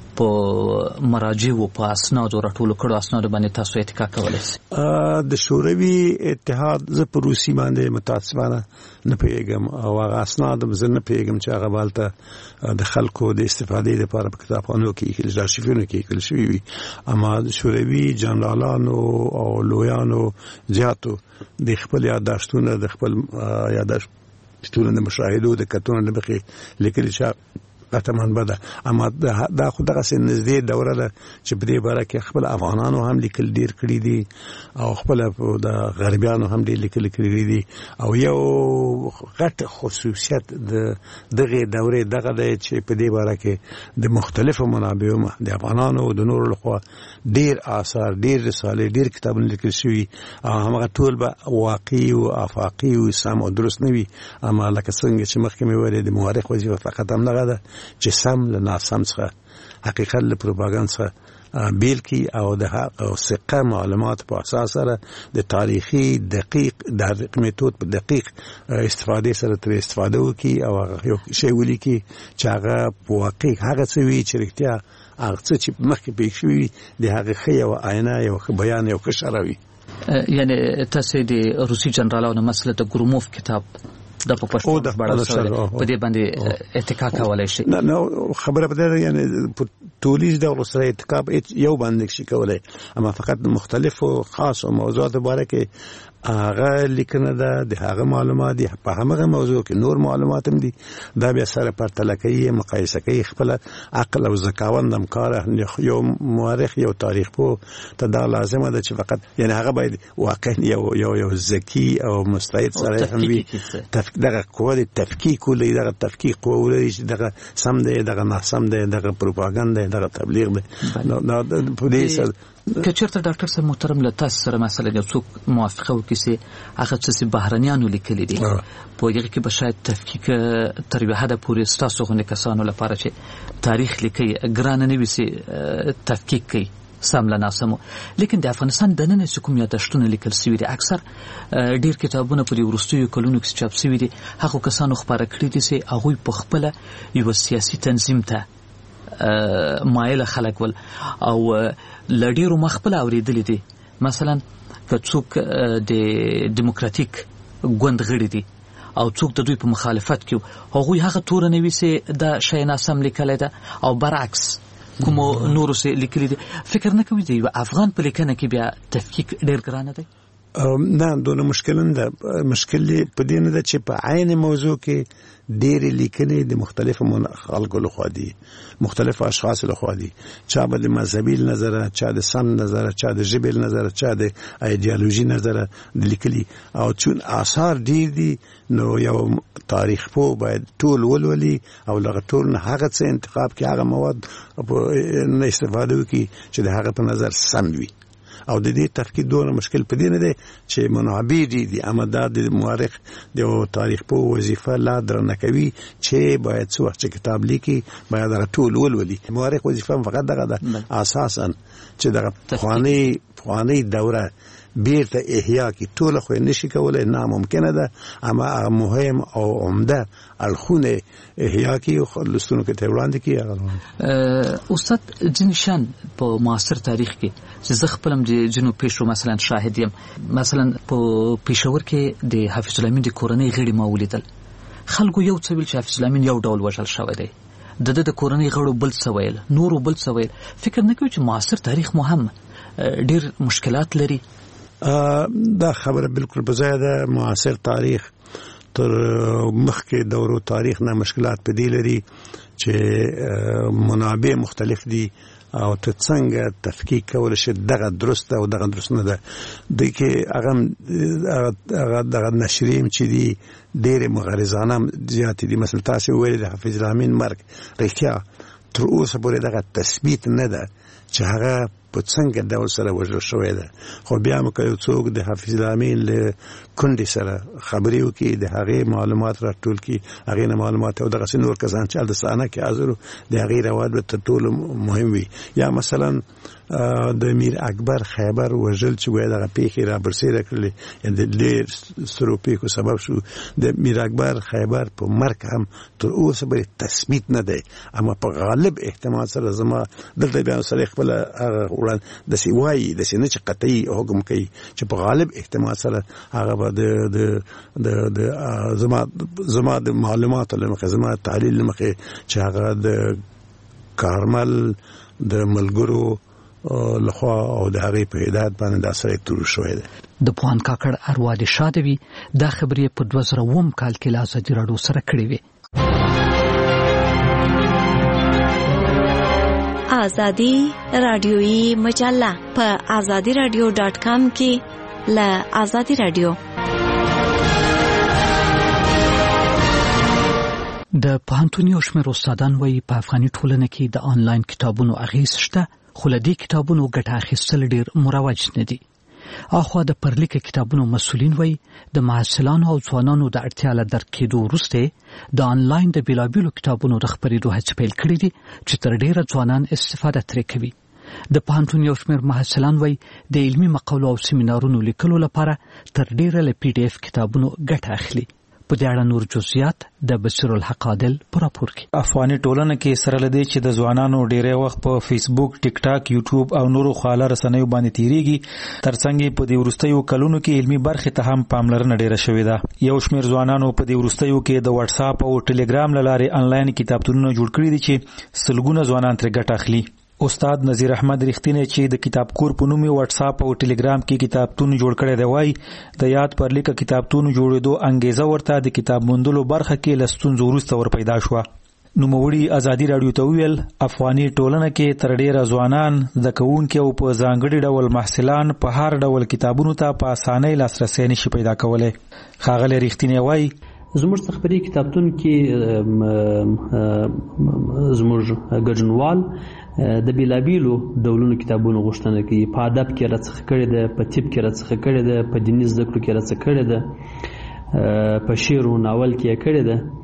په مراجع او په اسناد او راټول کړو اسناد باندې تاسو اتکا کولای شئ. د شوروي اتحاد ز په روسي باندې متاسفانه نه پیګم او هغه اسناد زه نه پیګم چې هغه بالته د خلکو د استفادې لپاره په کتابخانو کې د ارشیفونو کې کول شوی وي. اما د شوروي جنرالانو او لویانو زیاتو د خپل یادداشتونه د خپل یادداشتونه د مشاهدو د کتونو د بخي لیکل شي قطعاً بده اما دا خو دغه سن نږدې دوره ده چې په دې باره کې خپل افغانانو هم لیکل ډیر کړی دي او خپل د غربیانو هم ډیر لیکل کړی دي او یو غټ خصوصیت دغه دوره دغه ده چې په دې باره کې د مختلفو منابعو د افغانانو د نورو لخوا ډیر آثار ډیر رسالې ډیر کتابونه لیکل شوي او هغه ټول به واقعي او افاقي او سم او درست نه وي. اما لکه څنګه چې مخکې مې ویل د مورخ وظیفه فقط هم نه ده چې سم له ناسم څخه حقیقت له پروپاګاندا څخه بیل کی او د ثقه معلومات په اساس سره د تاریخي دقیق د میتود په دقیق استفاده سره تر استفاده وکي او یو شی ولیکي چې هغه په واقع هغه څه وی چې رښتیا هغه څه چې مخکې پېښ شوی د هغه خي او عینه یو بیان یو کشروي. یعنی تاسو د روسي جنرالانو مسله د ګروموف کتاب د په پښتو په دې باندې اتکا کولای شي. نه خبره بده یعنی تولیز د سره اتکا یو باندې شي کولای اما فقط مختلف او خاص او موضوعات مبارکه هغه لیکنه ده د هغه معلومات دي په هغه موضوع کې نور معلومات هم دي دا بیا سره پرتله کوي مقایسه کوي خپل عقل او ذکاوند هم کار یو مورخ یو تاریخ پوه ته دا لازمه ده چې فقط یعنی هغه باید واقعا یو ذکی او مستعد سره هم وي دغه قوه د تفکیک ولې دغه تفکیک قوه ولې دغه سم دی دغه ناسم دی دغه پروپاګاندا دی دغه تبلیغ دی نو په دې سره که چېرته ډاکټر صاحب محترم له تاسو سره مثلا یو څوک موافقه وکړي چې هغه څه بهرنیانو لیکلي دي په هغه کې به شاید تفکیک تر یوه حده پورې ستاسو غوندې کسانو لپاره چې تاریخ لیکي ګرانه نه وي چې تفکیک کوي سم له ناسمو لیکن د افغانستان دننه چې کوم یادښتونه لیکل سوي دي اکثر ډیر کتابونه په دې وروستیو کلونو کې چاپ سوي دي هغو کسانو خپاره کړي دي چې هغوی په خپله یوه سیاسي تنظیم ته مایل خلک ول او لډیرو مخبل اوریدل دي مثلا که څوک د دیموکراتیک ګوند غړي دي او څوک د دوی په مخالفت کې هغوی هغه تور نه وي چې دا شی ناسم لیکلی ده او برعکس کوم نورو سه لیکلي دي فکر نه کوي دی افغان په لیکنه کې بیا تفکیک ډیر ګرانه دی نه دونه مشکل نه مشکل په دې نه ده چې په عین موضوع کې ډېر لیکنې د مختلفو خلکو لخوا دي مختلف اشخاص لخوا دي چا به د مذهبي نظر چا د سم نظر چا د ژبې نظر چا د ایدئولوژي نظر لیکلي او چون آثار ډېر دي نو یو تاریخ پوه باید ټول ولولي او لغه ټول نه هغه څه انتخاب کې هغه مواد نه استفاده وکړي چې د هغه په نظر سم وي او د دې تفکیک دونه مشکل په دې نه دی چې منابع دي اما دا د مورخ د تاریخ په وظیفه لا درنه کوي چې باید څو وخت کتاب لیکي باید هغه ټول ولولي مورخ وظیفه فقط دغه ده اساسا چې دغه خواني دوره بیرته احیا کی ټول خو نشي کولای ناممکنه ده اما مهم او عمده الخونه احیا کی خلصونو کې ته وړاندې کی استاد جنشان په معاصر تاریخ کې چې زه خپلم د جنوب پیشو مثلا شاهد یم مثلا په پېښور کې د حافظ الامین د کورنۍ غړي ما ولیدل خلکو یو څه ویل چې حافظ الامین یو ډول وژل شوی دی د کورنۍ غړو بل څه ویل نورو بل څه ویل فکر نه کوي چې معاصر تاریخ مهم ډیر مشکلات لري دا خبره بالکل بځای ده معاصر تاریخ تر مخکې دورو تاریخ نه مشکلات په دې لري چې منابع مختلف دي او ته څنګه تفکیک کول شي دغه درسته او دغه درست نه ده د کې هغه دغه نشریم چې دي ډېر مغرضانه زیات دي مثلا تاسو ویل د حافظ الامین مرګ رښتیا تر اوسه پورې دغه تثبیت نه ده چې هغه په څنګه ډول سره وژل شوی ده خو بیا مو که څوک د حافظ الامین له کندې سره خبرې وکړي د هغې معلومات راټول کړي هغې نه معلومات او دغسې نور کسان چې هلته صحنه کې حاضر د هغې روایت به تر ټولو مهم وي یا مثلا د میر اکبر خیبر وژل چې وایي دغه پیښې را برسېره کړلې د ډېر سترو پیښو سبب شو د میر اکبر خیبر په مرګ هم تر اوسه پورې تثبیت نه دی اما په غالب احتمال سره زما دلته بیا سړی خپله هغه وړاندې داسې وایي داسې نه چې قطعي حکم کوي چې په غالب احتمال سره هغه به زما د معلوماتو له مخې زما تحلیل له مخې چې هغه د کارمل د ملګرو لخوا او د هغې په هدایت باندې دا سړی تور شوی دی د پوهان کاکړ اروا دې شاده وي دا خبرې په 2009 کال کې له ازادي راډیو سره کړې وې ازادي راډیوي مجله په azadiradio.com کې له ازادي راډیو د پوهنتون یو شمېر استادان وایي په افغاني ټولنه کې د آنلاین کتابونو اغېز شته خو له دې کتابونو ګټه اخیستل ډېر مروج نه دي اخوا د پرلیکه کتابونو مسؤلین وایي د محصلانو او ځوانانو د اړتیا له درک کېدو وروسته د آنلاین د بېلابېلو کتابونو د خپرېدو هڅې پیل کړي دي چې تر ډېره ځوانان استفاده ترې کوي د پوهنتون یو شمېر محصلان وایي د علمي مقالو او سیمینارونو لیکلو لپاره تر ډېره له PDF کتابونو ګټه اخلي په دې اړه نور جزئیات د بصیر الحق عادل په راپور کې افغاني ټولنه کې سره لدی چې د ځوانانو ډیری وخت په فیسبوک ټیک ټاک یوټیوب او نورو خواله رسنیو باندې تیریږي ترڅنګ په دې ورستیو کلونو کې علمي برخه ته هم پاملرنه ډیره شوې ده یو شمېر ځوانانو په دې ورستیو کې د واتس اپ او ټلګرام لارې انلاین کتابتونونه جوړ کړي دي چې سلګونه ځوانان ترې ګټه اخلي استاد نذیر احمد رښتینی چې د کتابکور په نوم واتس اپ او ټلګرام کې کتابتون جوړ کړی دی وای د یاد پر لیکه کتابتون جوړېدو انګیزه ورته د کتاب موندلو برخه کې لستون وروسته ور پیدا شو. نوموړي ازادي رادیو ته ویل افغاني ټولنه کې تر ډیره ځوانان د کوونکو او په ځانګړي ډول محصلان په هر ډول کتابونو ته په اسانۍ لاسرسي نشي پیدا کولای. ښاغلی رښتینی وای زموږ څخه په کتابتون کې زموږ ګډونوال د بیلابیلو ډولونو کتابونو غوښتنه کوي. په ادب کې راڅخه کړی ده، په طب کې راڅخه کړی ده، په دیني زده کړو کې راڅخه کړی ده، په شعر او ناول کې کړی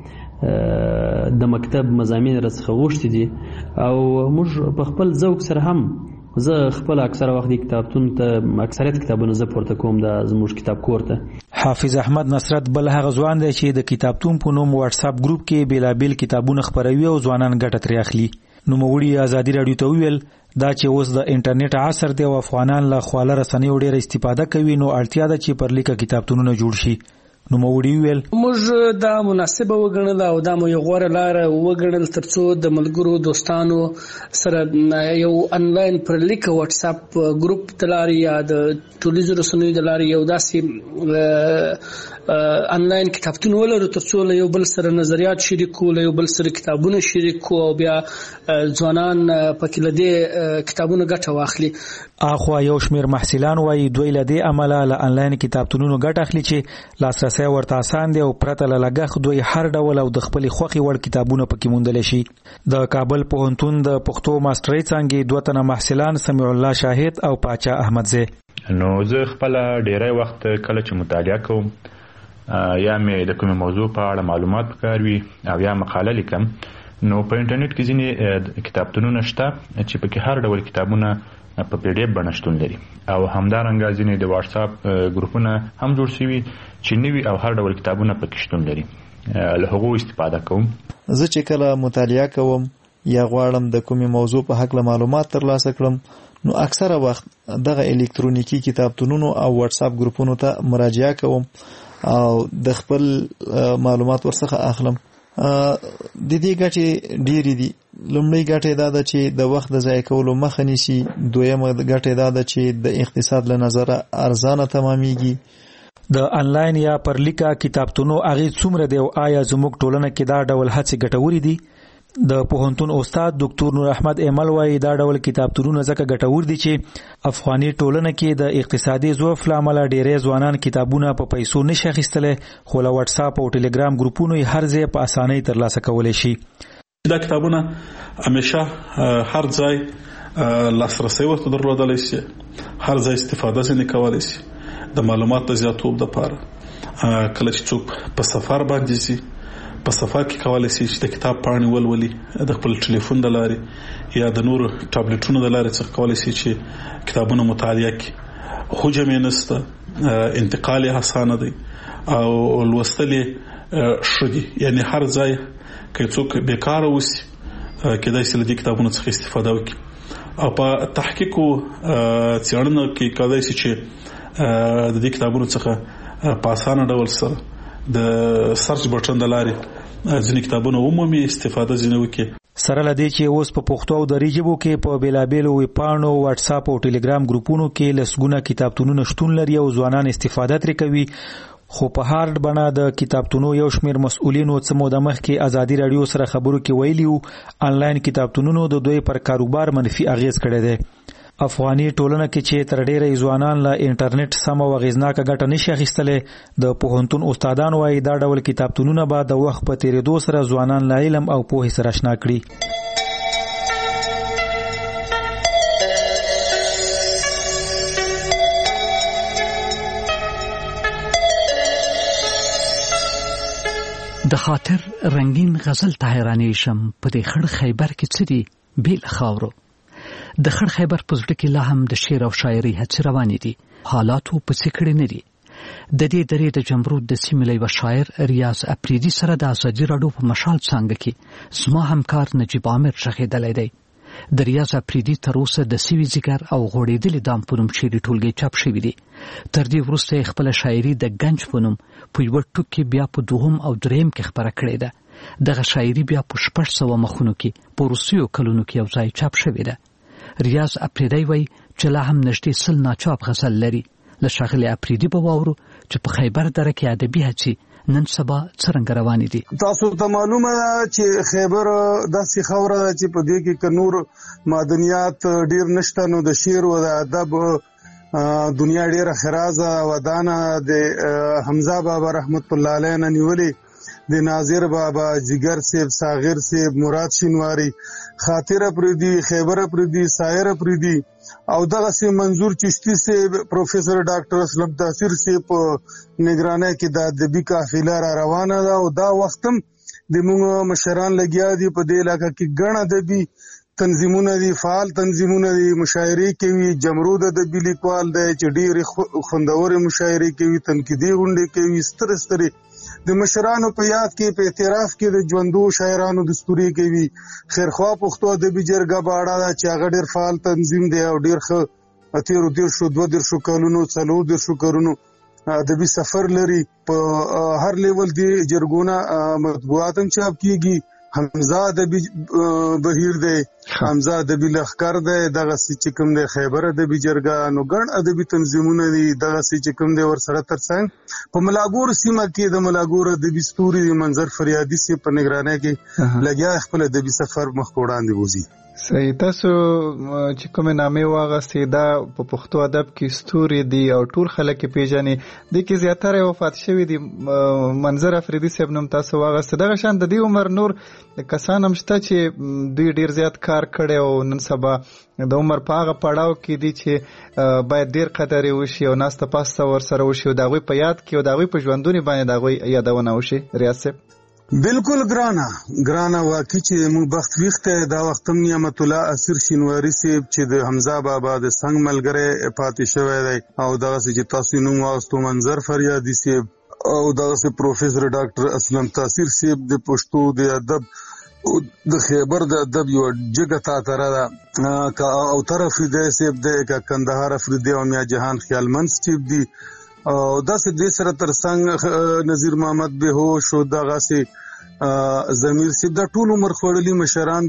ده، د مکتب مضامین راڅخه غوښتي دي او موږ په خپل ذوق سره هم زه خپل اکثره وخت کتابتون ته اکثریت کتابونه زه پورته کوم د زموږ کتاب کور ته. حافظ احمد نصرت بل هغه ځوان دی چې د کتابتون په نوم واتس اپ ګروپ کې بیلابیل کتابونه خپروي او ځوانان ګټه ترې اخلي. نوموړي ازادي رادیو ته ویل دا چې اوس د انټرنیټ عصر دی او افغانان له خواله رسنیو ډېره استفاده کوي نو اړتیا ده چې پر لیکه کتابتونونه جوړ شي. نوموړي ویل موږ دا مناسبه وګڼل او دا مو یو غوره لار وګڼل ترڅو د ملګرو دوستانو سره یو انلاین پر لیکه واتس اپ ګروپ د لارې یا د ټولنیزو رسنیو د لارې یو داسې انلاین کتابتون ولرو ترڅو له یو بل سره نظریات شریکو، له یو بل سره کتابونه شریکو او بیا ځوانان پکې له دې کتابونو ګټه واخلي. اخوا یو شمیر محصلان وایي دوی له دې عمله له انلاین کتابتونونو ګټه اخلي چې لاسرسی ورته آسان دی او پرته له لګښت دوی هر ډول او د خپل خوښي وړ کتابونه پکې موندل شي. د کابل پوهنتون د پښتو ماسترۍ څانګې دوه تنه محصلان سمیع الله شاهد او پاچا احمدزی. نو زه خپل ډیری وخت کله چې مطالعه کوم یا مې د کومې موضوع په اړه معلومات پکاروي او یا مقاله لیکم نو په انټرنیټ کې ځینې کتابتونونه شته چې پکې هر ډول کتابونه په پی ډی اف باندې شتون لري او همدارنګه ځینې د واتس اپ ګروپونه هم جوړ شوي چې نوي او هر ډول کتابونه پکې شتون لري. له هغو استفاده کوم. زه چې کله مطالعه کوم یا غواړم د کومې موضوع په حق له معلومات ترلاسه کړم نو اکثره وخت دغه الکترونیکی کتابتونونو او واتس اپ ګروپونو ته مراجعه کوم او د خپل معلومات ورڅخه اخلم. د دې ګټې ډېرې دي. لومړی ګټه دا ده چې د وخت د ضایع کولو مخه نیسي. دویمه ګټه دا ده چې د اقتصاد له نظره ارزانه تمامېږي. د انلاین یا پر لیکه کتابتونو اغیز څومره دی او آیا زموږ ټولنه کې دا ډول هڅې ګټورې دي؟ د پوهنتون استاد ډاکټر نور احمد ایمل وايي دا ډول کتابتونونه ځکه ګټور دي چې افغاني ټولنه کې د اقتصادي ضعف لامل ډېری ځوانان کتابونه په پیسو نشي اخیستلی خو له واتس اپ او ټلګرام ګروپونو یې هر ځای په اسانۍ ترلاسه کولی شي. دا کتابونه همیشه هر ځای لاسرسی ورته درلودلی شي، هر ځای استفاده ځینې کولی شي د معلوماتو د زیاتوب دپاره. کله چې څوک په سفر باندې شي په سفر کې کولی شي چې د کتاب پاڼې ولولي د خپل ټلیفون د لارې یا د نورو ټابلیټونو د لارې څخه کولی شي چې کتابونه مطالعه کړي. حجم یې نشته، انتقال یې اسانه دی او لوستل یې ښه دي. یعنې هر ځای که څوک بیکاره اوسي کېدای شي له دې کتابونو څخه استفاده وکړي او په تحقیق او څېړنه کې کېدای شي چې د دې کتابونو څخه په اسانه ډول سره د سرچ بټن د لارې ځینې کتابونه عمومي استفاده ځینې وکړي. سره لدې چې اوس په پښتو او دري ژبو کې په بیلابیلو ویبپاڼو، واتس اپ او ټلګرام ګروپونو کې لسګونه کتابتونونه شتون لري او ځوانان استفاده ترې کوي. خو په هارد بڼه د کتابتونو یو شمیر مسؤلینو څه موده مخکې ازادي رادیو سره خبرو کې ویلي انلاین کتابتونونو د دوی پر کاروبار منفي اغیز کړی دی. افغاني ټولنه کې چې تر ډیره ځوانان له انټرنیټ سم او اغیزناکه ګټه نشي اخیستلی د پوهنتون استادان وایي دا ډول کتابتونونه به د وخت په تیریدو سره ځوانان له علم او پوهې سره اشنا کړي. د خاطر رنگین غزل ته حیرانې شم په دې خړ خیبر کې څه دي بیل خاورو. د خړ خیبر په زړه کې لا هم د شعر او شاعري هڅې روانې دي. حالاتو پسې کړي نه دي. د دې درې د جمرود د سیمې له یوه شاعر ریاض اپریدي سره د ازادي راډیو په مشال څانګه کې زما همکار نجیب عامر غږېدلی دی. د ریاض اپریدي تر اوسه د سوي ځیګر او غوړېدلي دام په نوم شعري ټولګې چاپ شوي دي. تر دې وروسته یې خپله شاعري د گنج په نوم په یوه ټوک کې بیا په دوهم او دریم کې خپره کړې ده. دغه شاعري بیا په 600 مخونو کې په وروستیو کلونو کې یو ځای چاپ شوې ده. ریاض افریدی وایي چې لا هم نږدې 100 ناچاپ غزل لري. له ښاغلي افریدي به واورو چې په خیبر دره کې ادبي هڅې نن سبا څرنګه روانې دي. تاسو ته معلومه ده چې خیبر داسې خوره ده چې په دې کې نور معدنیات ډیر نشته، نو د شعر او د ادب دنیا ډیره خرازه ودانه د حمزه بابا رحمت الله علیه نه نیولې، د ناظر بابا، جگر سیب، ساغر سیب، مراد شینواری، خاطر افریدی، خیبر افریدی، سایر افریدی او دغه سي منظور چشتی سیب، پروفیسر ډاکټر اسلم تاثیر سیب نگرانه کې د ادبي قافله را روانه ده او دا وختم د موږ مشران لګیا دي په دې علاقه کې ګڼ ادبي تنظیمونه دي، فعال تنظیمونه دي، مشاعرې کوي. جمرود ادبي لیکوال دی چې ډېرې خوندورې مشاعرې کوي، تنقیدي غونډې کوي، سترې د مشرانو په یاد کې په اعتراف کې د ژوندو شاعرانو دستوري کوي. خیرخوا پښتو ادبي جرګه باړه ده چې هغه ډېر فعال تنظیم دی او ډېر ښه 13 کلونو 40 کلونو ادبي سفر لري. په هر لیول دی جرګونه مطبوعات هم چاپ کیږي. حمزه ادبي بهیر دی، حمزه ادبي لښکر دی، دغه چې کوم دی خیبر ادبي جرګه، نو ګڼ ادبي تنظیمونه دي. دغه چې کوم دی ورسره ترڅنګ په ملاګور سیمه کې د ملاګور ادبي ستوري منظر فریادي سي په نگرانۍ کې لګیا خپل ادبي سفر مخ وړاندې وځي. صحیح. تاسو چې کومه نامې واغستې دا په پښتو ادب کې ستوري دي او ټول خلک پیژني، د کې زیاتره وفات شوی دي. منظر افریدي صاحب نوم تاسو واغست، دغه شان د دې عمر نور کسان هم شته چې دوی ډیر زیات کار کړي او نن سبا د عمر په هغه پړاو کې دي چې باید ډیر قدر وشي او ناسته پاسته ورسره وشي او د هغوی په یاد کې او د هغوی په ژوندونې باندې د هغوی یادونه وشي. ریاض صاحب بالکل ګرانه واقعي چې موږ بخت ویخته دا وخت هم نعمت الله اسیر شینواری صاحب چې د حمزه بابا د څنګ ملګری پاتې شوی دی او دغه چې تاسو نوم واستو منظر فریادي صاحب او دغه پروفیسر ډاکټر اسلم تاثیر صاحب د پښتو د ادب د خیبر د ادب یو جګه تاتره ده او طرف دې صاحب د کندهار افریدي او میا جهان خیالمند صاحب دی او داسې دې سره ترڅنګ نذیر محمد بهوش او دغه سي ضمیر سي د ټول عمر خړلې مشران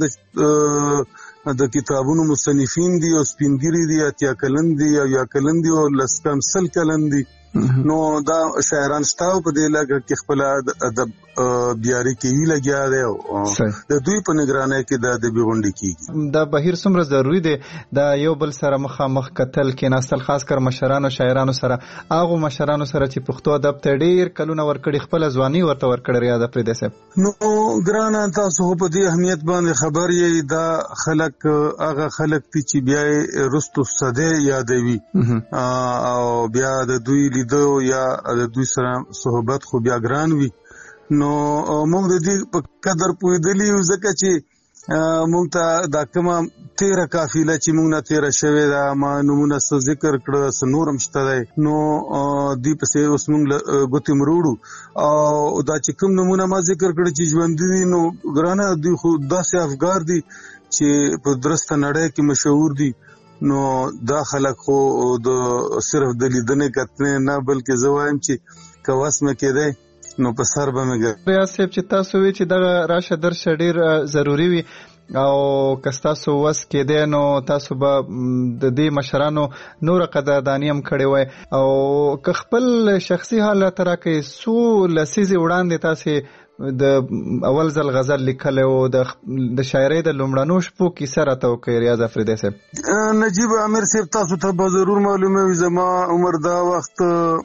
د کتابونو مصنفین دي او سپینګری دي، اتیا کلن دي او یا کلن دي او لسکم سل کلن دي. نو دا شاعران شتاو په دې لګه کې خپل ادب بیاري کې لګیا دی او د دوی په نگرانۍ کې د ادبي غونډې کیږي. دا بهیر څومره ضروری دی دا یو بل سره مخامخ کتل کې ناستل، خاص کر مشرانو شاعرانو سره، هغه مشرانو سره چې پښتو ادب ته ډیر کلونه ورکړي، خپل ځواني ورته ورکړي. ریاض افریدي صاحب نو ګرانه تاسو په دې اهمیت باندې خبر یې، دا خلک هغه خلک چې بیا رستو صده یادوي او بیا د دوی لیدو یا د دوی سره صحبت خو بیا ګران وي. نو موږ د دې په قدر پوهېدلی یو ځکه چې موږ ته دا کومه تیره قافله چې موږ نه تیره شوې ده ما نومونه څه ذکر کړه، څه نور هم شته دی. نو دوی پسې اوس موږ ګوتې مروړو او دا چې کوم نومونه ما ذکر کړه چې ژوندي دي، نو ګرانه دوی خو داسې افګار دي چې په درسته نړۍ کې مشهور دي. نو دا خلک خو د صرف د لیدنې کتنې نه بلکې زه وایم چې که وس مې کېدی نو په سر به مې ګرځي. ریاض صاحب چې تاسو وی چې دغه راشه درشه ډیر ضروری وي او که تاسو وس کېدی نو تاسو به د دې مشرانو نور قدردانی هم کړې وای او که خپل شخصي حالت راکې سو لسیزې وړاندې تاسو د اول ځل غزل لیکل او د شاعرۍ د لومړنو شپو کیسه راته وکړئ. ریاض افریدي صاحب نجیب عامر صاحب تاسو ته به ضرور معلومه وي زما عمر دا وخت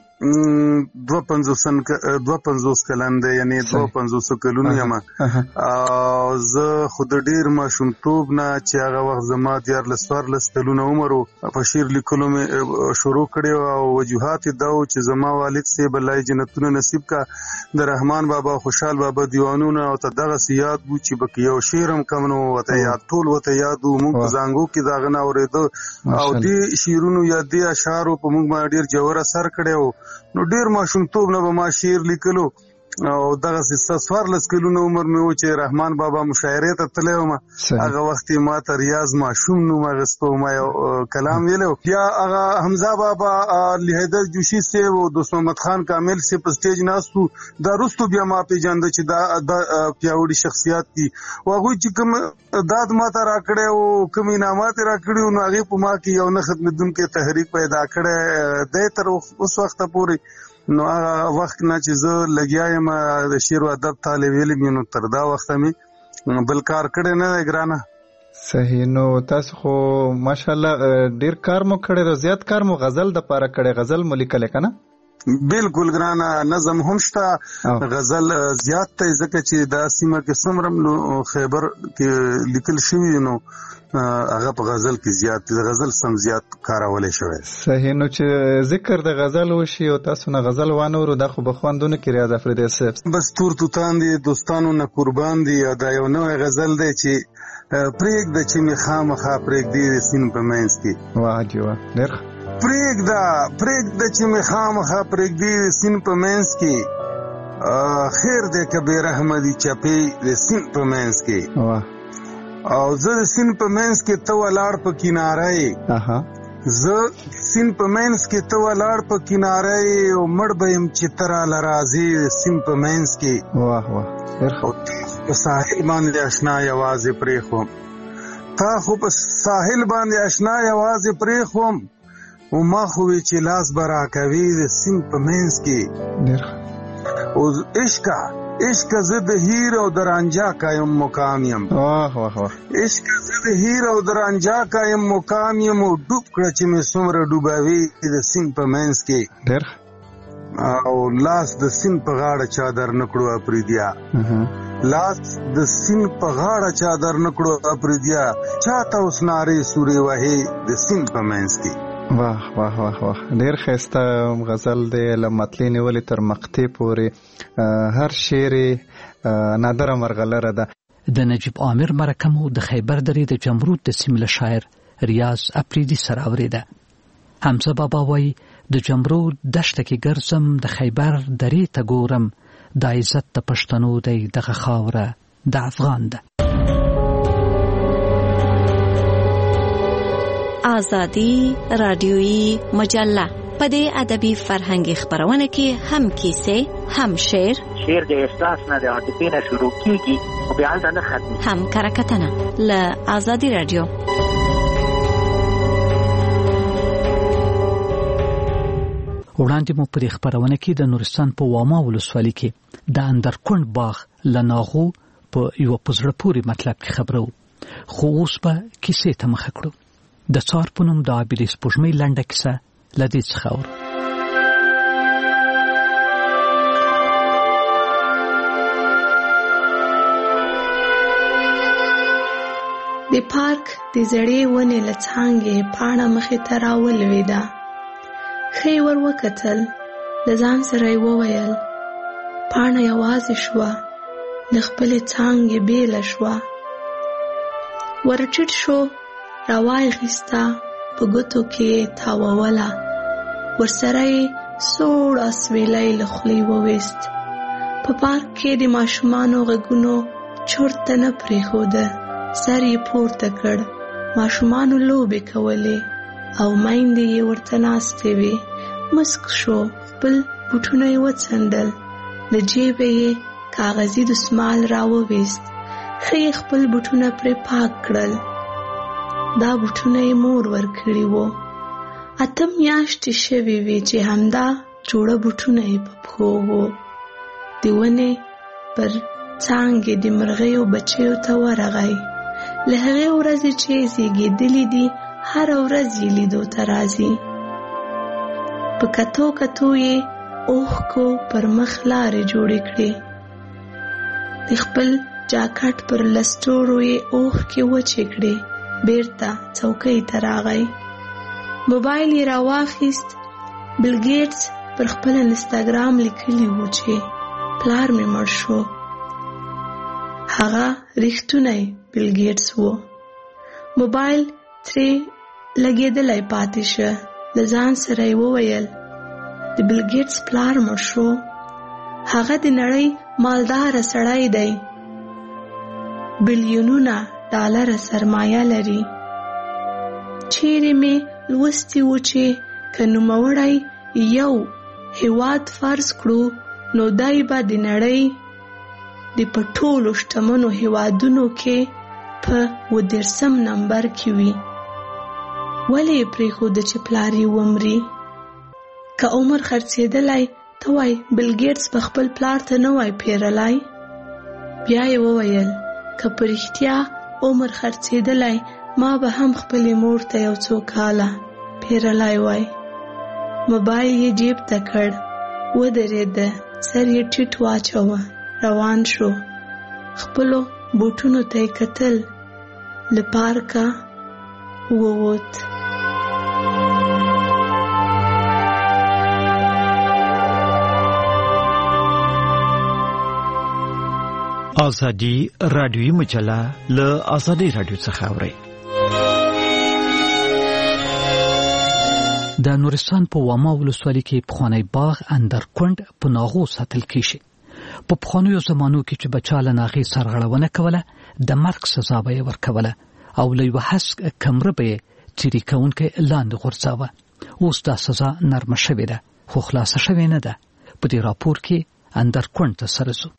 52 کلن دی، یعنی 52 کلونه یم او زه خود ډیر ماشومتوب نه چې هغه وخت زما 14 کلونه عمر په شعر لیکلو مې شروع کړی او وجوهات دا چې زما والد صاحب الله جنتونه نصیب کا د رحمان بابا خوشحال بابا دیوانونه او ته دغه سیاد وو چې بک یو شعر هم کم نو وته یاد ټول وته یادو موږ زنګو کې داغه نه اورېدو او دې شعرونو یا دې اشعار په موږ باندې ډیر جوړ اثر کړو. نو ډیر ماشومتوب نه به ما شعر لیکلو او دغه سوارلس کلونو عمر مې و چې رحمان بابا مشاعرې ته تللی وم. هغه وخت ما ته ریاض ماشوم نوم اخیستی، ما یو کلام ویلی. بیا هغه حمزه بابا، علي حیدر جوشي صاحب او دوست محمد خان کامل صاحب په سټیج ناست وو. دا وروسته بیا ما پېژانده چې دا پیاوړي شخصیات دي او هغوی چې کوم داد ما ته راکړی او کوم انعامات یې راکړي وو، نو هغې په ما کې یو نه ختمېدونکی تحریک پیدا کړی دی تر اوس وخته پورې. نو هغه وخت نه چې زه لګیا یم د شعر و ادب طالب علم یم، نو تر دا وخته مې بل کار کړی نه دی ګرانه. صحیح. نو تاسو خو ماشاءالله ډیر کار مو کړی دی، زیات کار مو غزل د پاره کړی، غزل مو لیکلی که نه؟ بالکل ګرانه، نظم هم شته، غزل زیات دی ځکه چې دا سیمه کې څومره خیبر کې لیکل شوي نو هغه په غزل کې زیات دي، غزل سم زیات کارولی شوی. صحیح. نو چې ذکر د غزل وشي او تاسو نه غزل وانورو، دا خو به خوندونه کې ریاض افریدی صاحب بس تور توتان دي، دوستانو نه قربان دي. دا یو نوی غزل دی چې پرېږده چې مې خامخا پرېږدي د سیند په منځ کې. واه جی واه، ډېر پرېږده چې مې خامخا پرېږدي د سیند په منځ کې، خیر دی که بې رحمه دي چپې د سیند په منځ کې. واه. او زه د سیند په منځ کې ته ولاړ په کناره یې، زه سیند په منځ کې ته ولاړ په کناره یې، او مړ به یم چې ته راله راځې د سیند په منځ کې. واه واه. او په ساحل باندې اشنا یوازې پرېښوم، تا خو په ساحل باندې اشنا یوازې پرېښوم، او ما خو وی چې لاس به راکوي د سیند په منځ کې. او عشق زه د هیر او د رانجا قایم مقام یم. واه واه واه. عشق زه د هیر او د رانجا قایم مقام یم، او ډوب کړه چې مې څومره ډوبوي د سیند په منځ کې. ډېر. او لاس د سیند په غاړه چادر نه کړو اپریدیا، لاس د سیند په غاړه چادر نه کړو اپریدیا، چاته اوس نارې سورې وهې د سیند په منځ کې. واه واه واه واه. ډیر ښایسته غزل دی، له مطلع نیولې تر مقطع پورې هر شعر نادره مرغلره ده. د نجیب عامر مرکه مو د خیبر درې د جمرود د سیمې له شاعر ریاض افریدي سره اورېده. حمزه بابا وایي د جمرود دشته کې ګرځم، د خیبر درې ته ګورم، د عزت د پښتنو دی دغه خاوره د افغان ده. آزادی رادیویی مجله په دې ادبي فرهنګي خبرونه کې هم کیسې، هم شعر د احساس نه د عاطفې نه شروع کیږي او بیا هلته نه ختمي، هم کرکټنه له آزادی رادیو. وړاندې مو په دې خبرونه کې د نورستان په واما ولسوالۍ کې د اندرکوند باغ لناغو په یو پزړه پورې مطلب کې خبرو، خو اوس به کیسې ته مخه کړو. د څار په نوم د عابدې سپوږمۍ لنډه کیسه له دې څخه اورو. د پارک د زړې ونې له څانګې پاڼه مخې ته راولوېده. ښه یې ور وکتل، له ځان سره یې وویل پاڼه یوازې شوه، له خپلې څانګې بېله شوه. ورټیټ شو، راوایغېسته، په ګوتو کې یې تاووله، ورسره یې سوړ اسویلی له خولې وویست. په پارک کې د ماشومانو غږونو چورت ته نه پرېښوده. سر یې پورته کړ، ماشومانو لوبې کولې او میندې یې ورته ناستې وې. مسک شو، خپل بوټونه یې وڅنډل، له جیبه یې کاغذي دستمال راوویست. ښه یې خپل بوټونه پرې پاک کړل. دا بوټونه یې مور ورکړي وو. 8 میاشتې شوې وې چې همدا جوړه بوټونه یې په پښو وو. د ونې پر څانګې د مرغیو بچیو ته ورغی. له هغې ورځې چې زیږېدلي دي هره ورځ یې لیدو ته راځي. په کتو کتو یې اوښکو پر مخ لارې جوړې کړې. د خپل جاکټ پر لستوړو یې اوښکې وچې کړې. بیرته څوکۍ ته راغی. موبایل یې راواخیست. بل ګیټس پر خپل انستاګرام لیکلی و چې پلار مې مړ شو. هغه ریښتونی بل ګیټس و. موبایل ترې لګېدلی پاتې شه. له ځان سره یې وویل د بل ګیټس پلار مړ شو. هغه د نړۍ مالدار سړی دی، بلیونونه ډالر سرمایه لري. چیرې مې لوستی و چې که نوموړی یو هیواد فرض کړو نو دای به د نړۍ د په ټولو شتمنو هیوادونو کې په 10 نمبر کې وي. ولې یې پرېښوده چې پلار یې ومري؟ که عمر خرڅېدلی ته وای بل ګیټس په خپل پلار ته نه وای پیرلی. بیا یې وویل که په رښتیا عمر خرڅېدلی ما به هم خپلې مور ته یو څو کاله پیرلی وای. موبایل یې جیب ته کړ، ودرېده، سر یې ټیټ واچوه، روان شو. خپلو بوټونو ته یې کتل، له پارکه ووت. ازادي رادیوي مجله له ازادي رادیو څخه اوري. د نورستان په واما ولسوالۍ کې پخوانی باغ اندرکوند په ناغو ساتل کیږي. په پخوانیو زمانو کې چې بچاله ناغي سرغړونه کوله د مرګ سزا به ورکوله او له یو حسک کمره به چیرې کونکي لاندې غورځاوه. اوس دا سزا نرمه شوې ده خو خلاصه شوې نه ده. په دې راپور کې اندرکوند ته سره ځو.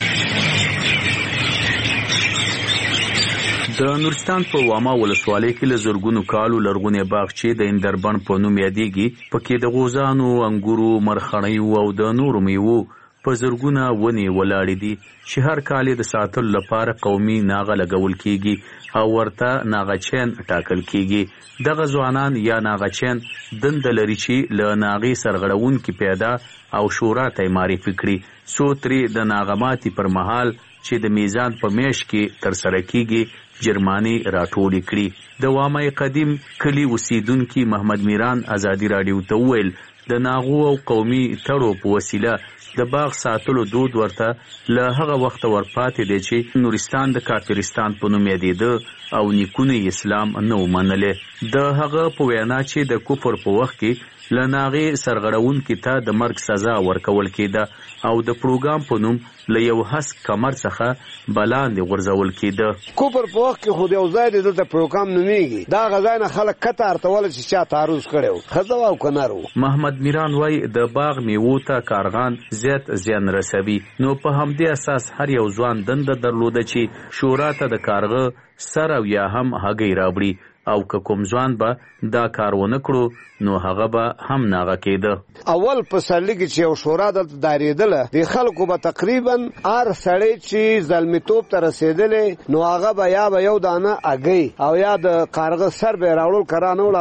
د نورستان په واما ولسوالۍ کې له زرګونو کالو لرغونی باغ چې د اندربن په نوم یادېږي، پکې د غوزانو، انګورو، مرخڼیو او د نورو میوو په زرګونه ونې ولاړې دي چې هر کال د ساتلو لپاره قومي ناغه لګول کیږي او ورته ناغچین ټاکل کیږي. دغه ځوانان یا ناغچین دند لري چې له ناغي سرغړونکي پیدا او شورا ته معرفي کړي څو ترې د ناغماتي پر مهال چې د میزان په میش کې تر سره کیږي جرمانی راټولې کړي. د وامه قدیم کلی اوسیدونکي محمد میران ازادي رادیو ته ویل د ناغو او قومي تړو په وسیله د باغ ساتلو دود ورته له هغه وخت ورپاتې دی چې نورستان د کافرستان په نوم یادېده او نیکونه اسلام نه ومنلې. د هغه په وینا چې د کفر په وخت کې له ناغې سرغړونکي ته د مرګ سزا ورکول کېده او د پروګرام په نوم له یو حسک کمر څخه بلاندې غورځول کېده. کفر په وخت کې خو د یو ځای د دلته پروګرام نومیږي، دا غځای نه خلک کته ارتول چې چا تعرض کړو ښځه او کنه رو. محمد میران وای د باغ میوو ته کارغان زیات زیان رسوي، نو په همدې اساس هر یو ځوان دنده درلوده چې شورا ته د کارغه سر او یا هم هګۍ راوړي او که کوم ځوان به دا کار ونه کړو نو هغه به هم ناغه کېده. اول په سرلی کې چې یو شورا دلته دارېدله د خلکو به تقریبا هر سړی چې زلمیتوب ته رسېدلی نو هغه به یا به یو دانه اګۍ او یا د کارغه سر به یې راوړل کرانول،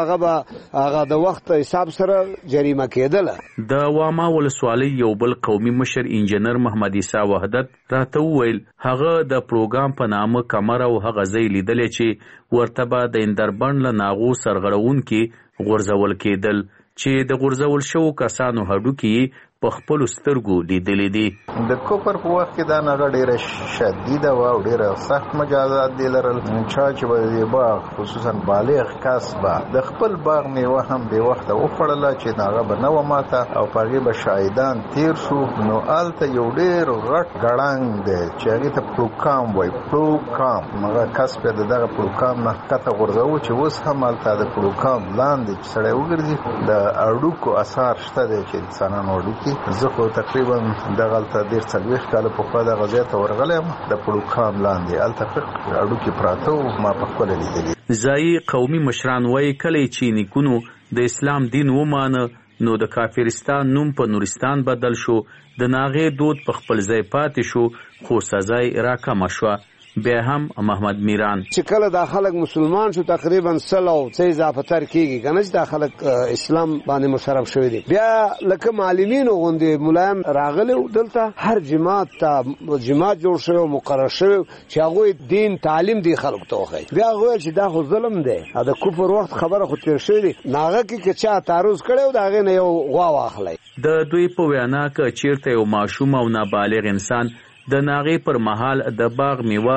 هغه د وخت حساب سره جریمه کېدله. د واما ولسوالۍ یو بل قومي مشر انجینر محمد عیسی وحدت راته وویل هغه د پروګرام په نامه کمر او هغه ځای لیدلی چې ورته به د اندربن له ناغو سرغړونکي غورځول کېدل چې د غورځول شوو کسانو هډوکي په خپلو سترګو لیدلې دي. د کفر په وخت کې دا نغه ډېره شدیده وه او ډېره سخت مجازات دي لرل. چا چې به د باغ خصوصا بالغ کس به د خپل باغ میوه هم بې وخته وخوړله چې هغه به نه وه ماته او په هغې به شاهدان تېر شو. نو هلته یو ډېر غټ ګړنګ دی چې هغې ته پلوکام وایي. پلوکام هغه کس بیا د دغه پلوکام نه ښکته غورځوو چې اوس هم هلته د پلوکام لاندې چې سړی وګرځي د هډوکو اثار شته دی چې انسانانو هډوکي. زه خو تقریبا دغلته 40 کاله پخوا دغه ځای ته ورغلی یم د پړوکام لاندې هلته هډوکي پراته وو ما پخپله لیدلي. ځایي قومي مشران وایي کله چې نیکونو د اسلام دین ومانه نو د کافرستان نوم په نورستان بدل شو، د ناغې دود په خپل ځای پاتې شو خو سزا یې راکمه شوه. بیا هم محمد میران چې کله دا خلک مسلمان شو تقریبا 100 اضافه تر کېږي کنه چې دا خلک اسلام باندې مشرف شوی دي. بیا لکه معلمینو غوندې ملایان راغلي دلته هر جماعت ته جماعت جوړ شوی مقرر شوی چې هغه دین تعلیم دی خلکو ته وخی. بیا هغه چې دا خو ظلم دی، دا کفر وخت خبره خو تیر شوی دی، ناغه کې چا تعرض کړو دا غي نه یو غوا واخلای. د دوی په وینا کې چیرته یو معصوم او نابالغ انسان د ناغې پر مهال د باغ میوه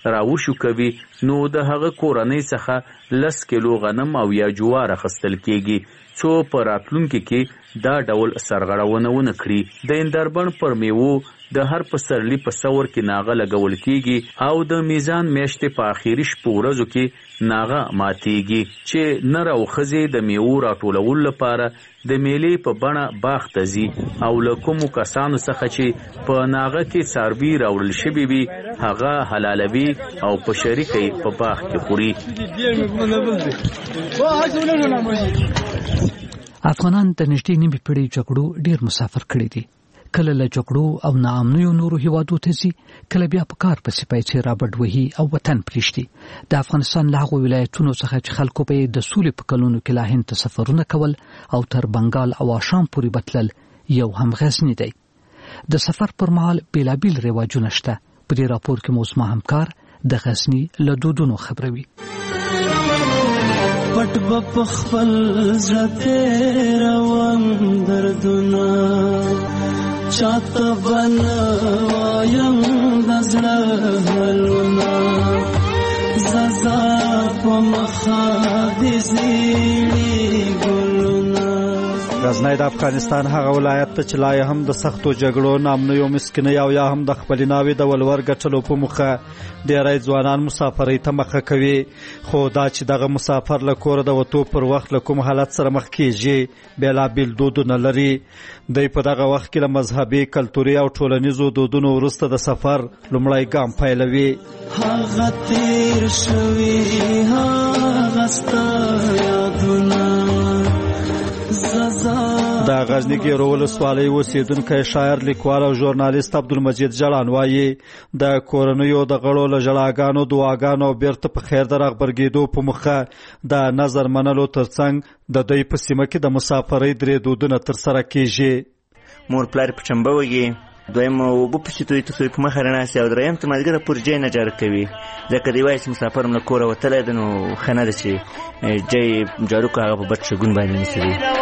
راوشو کوي نو د هغه کورنۍ څخه 10 کیلو غنم او یا جوار اخیستل کیږي څو په راتلونکي کې دا ډول سرغړونه ونه کړي. د اندربن پر میوو د هر پسرلی په څور کې ناغه لګول کیږي او د میزان میاشتې په اخیری شپو ورځو کې ناغه ماتیږي چې نر او ښځې د میوو راټولولو لپاره د میلې په بڼه باغ ته ځي او له کومو کسانو څخه چې په ناغه کې څاروي راوړل شوي وي هغه حلالوي او په شریکه په باغ کې خوري. افغانان د نږدې نیمې پېړۍ جګړو ډیر مسافر کړي دي. کله له جګړو او ناامنیو نورو هیوادو ته ځي، کله بیا په کار پسې پیسې رابډ وهي او وطن پرېږدي. د افغانستان له هغو ولایتونو څخه چې خلکو به د سولې په کلونو کې لا هند ته سفرونه کول او تر بنګال او آشام پورې بتلل یو هم غزني دی. د سفر پر مهال بیلابیل رواجونه شته. په دې راپور کې مو زما همکار د غزني له دودونو خبروي. پټ په خپل زړه روان دردونه چاته بنوایم د زړه حالونه زازا په مخه د زیړي ګلونه. غزنی د افغانستان هغه ولایت ته چې لا یې هم د سختو جګړو ناامنیو مسکینۍ او یا هم د خپلې ناوې د ولور ګټلو په موخه ډېری ځوانان مسافرۍ ته مخه کوي. خو دا چې دغه مسافر له کوره د وتو پر وخت له کوم حالت سره مخ کیږي بېلابېل دودونه لري. دوی په دغه وخت کې له مذهبي، کلتوري او ټولنیزو دودونو وروسته د سفر لومړی ګام پیلوي. هغه تیر شوي هغه ستا یادونه. د غزني ګیرو ولسوالۍ اوسیدونکی شاعر، لیکوال او ژورنالیست عبدالمجید جلان وایي د کورنیو د غړو له ژړاګانو، دعاګانو او بیرته په خیر د راغبرګېدو په موخه د نظر منلو ترڅنګ د دوی په سیمه کې د مسافرۍ 3 دودونه ترسره کیږي. مور پلار په چمبه وږي، دویم اوبه پسې توی ته په مخه رڼاسي او دریم ته ملګری پر جای نه جارو کوي. ځکه دی وایي چې مسافر م له کوره وتلی ده نو ښه نه ده چې جای جارو که هغه په بد شګون باندې نیسي.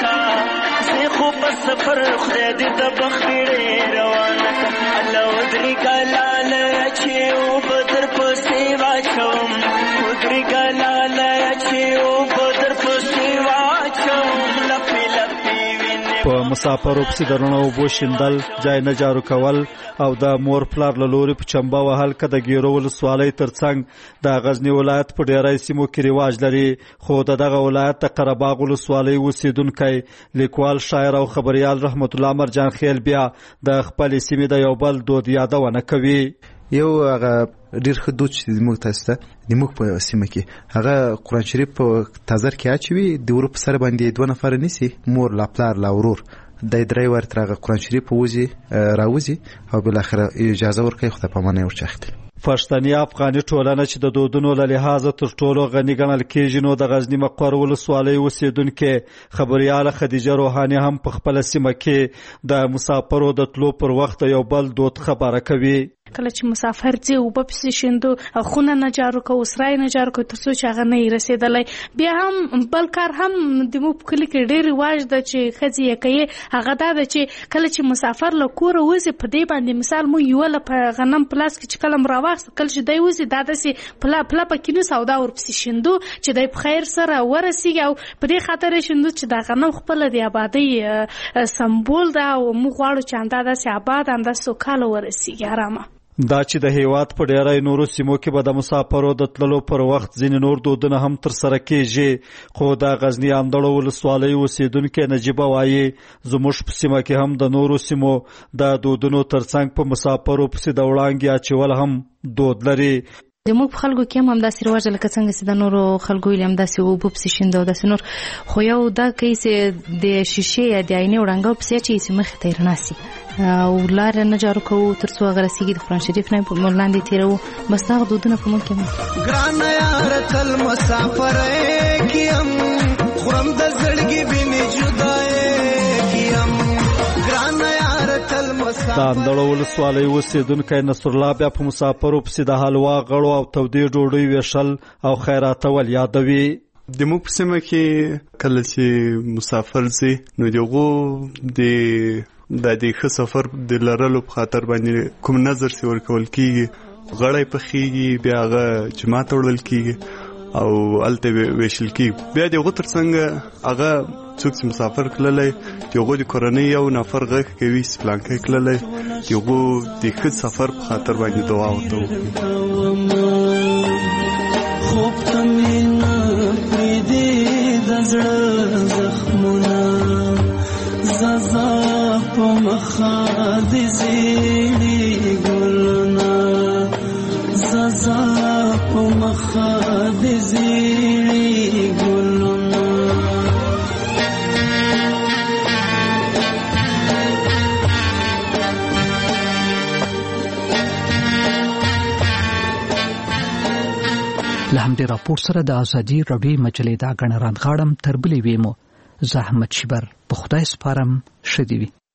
خو په سفر خدای دې د بخیړې روانه کړه الله ودرې ګلاله چې وبدر پسې واچوم ودرې ګلاله چې وبدر پسې واچوم لپې لپې وینې. په مسافرو پسې د رڼو اوبو شیندل، جای نه جارو کول او د مور پلار له لوري په چمبه وهل که د ګیرو ولسوالۍ ترڅنګ د غزني ولایت په ډېری سیمو کې رواج لري. خو د دغه ولایت د قرهباغ ولسوالۍ اوسیدونکی لیکوال، شاعر او خبریال رحمت الله مرجان خیل بیا د خپلې سیمې د یو بل دود یادونه کوي. یو هغه ډیر ښه دود چې زموږ تاسو ته د موږ په سیمه کې هغه قرآن شریف په تازر کې اچوي، د ورو په سر باندې 2 نفر نیسي، مور لا پلار لا ورور د 3 ورته هغه قرآن شریف راوځي او بل اخر اجازه ورکوي خدای په امانه ورچخت. پښتني افغاني ټولنه چې د دودونو له لحاظه تر ټولو غني ګڼل کېږي نو د غزني مقر ولسوالۍ اوسیدونکې خبریاله خدیجه روحاني هم په خپله سیمه کې د مسافرو د تلو پر وخت یو بل دود خبره کوي. کله چې مسافر ځي اوبه پسې شیندو، خونه نه جارو کوو، سرای نه جارو کوو تر څو چې هغه نه یې رسېدلی. بیا هم بل کار هم د موږ په کلي کې ډېر رواج ده چې ښځې یې کوي، هغه دا ده چې کله چې مسافر له کوره وځي په دې باندې مثال موږ یوله په غنم په لاس کې چې کله م راواخېست کله چې دی وځي دا داسې پله په کینو سودا ورپسې شیندو چې دی په خیر سره ورسېږي او په دې خاطر یې شیندو چې دا غنم خپله د ابادۍ سمبول ده او موږ غواړو چې همدا داسې اباد همدا سوکاله ورسېږي ارامه. دا چې د هیواد په ډیری نورو سیمو کې به د مسافرو د تللو پر وخت ځینې نور دودونه هم ترسره کیږي. خو د غزني اندړو ولسوالۍ اوسیدونکې نجیبه وایي زموږ په سیمه کې هم د نورو سیمو د دودونو ترڅنګ په مسافرو پسې د وړانګې اچول هم دود لري. زموږ په خلکو کې هم همداسې رواج لکه څنګه چې د نورو خلکو ویلي همداسې اوبه پسې شیندو داسې نور، خو یو دا کوي چې د شیشې یا د آینې وړانګه پسې اچوي چې مخې ته یې رڼا سي او لاره نه جارو کوو تر څو هغه رسېږي د قرآن شریف نه لاندې تېروو. بس دغه دودونه په موږ کې هم ګرانه یاره تل مسافرۍ کې یم خورم د زړګي وینې جدایۍ کې یم ګرانه یاره تل د اندړو ولسوالۍ اوسیدونکی نصرالله بیا په مسافرو پسې د حلوا، غړو او تودې ډوډۍ ویشل او خیراتول یادوي. د موږ په سیمه کې کله چې مسافر ځي نو دغه د ښه سفر د لرلو په خاطر باندې کوم نظر سي ورکول کیږي غړی پخېږي، بیا هغه جماعت وړل کېږي او هلته ویشل کېږي. بیا د هغو تر څنګ هغه څوک چې مسافر تللی د هغو د کورنۍ یو نفر غږ کوي چې فلانکی تللی، د هغو د ښه سفر په خاطر باندې دعا ورته وکړي. خوب ته مې نه پرېږدې د زړه زخمونه، زازا په مخه د زیړې ګلونه، زازا په مخه د زیړې ګلونه. له همدې راپور سره د ازادي راډیو مجلې دا غڼ راندغاړم تر بلې ویمو. زه احمد شیبر په خدای سپارم. ښه دې وي.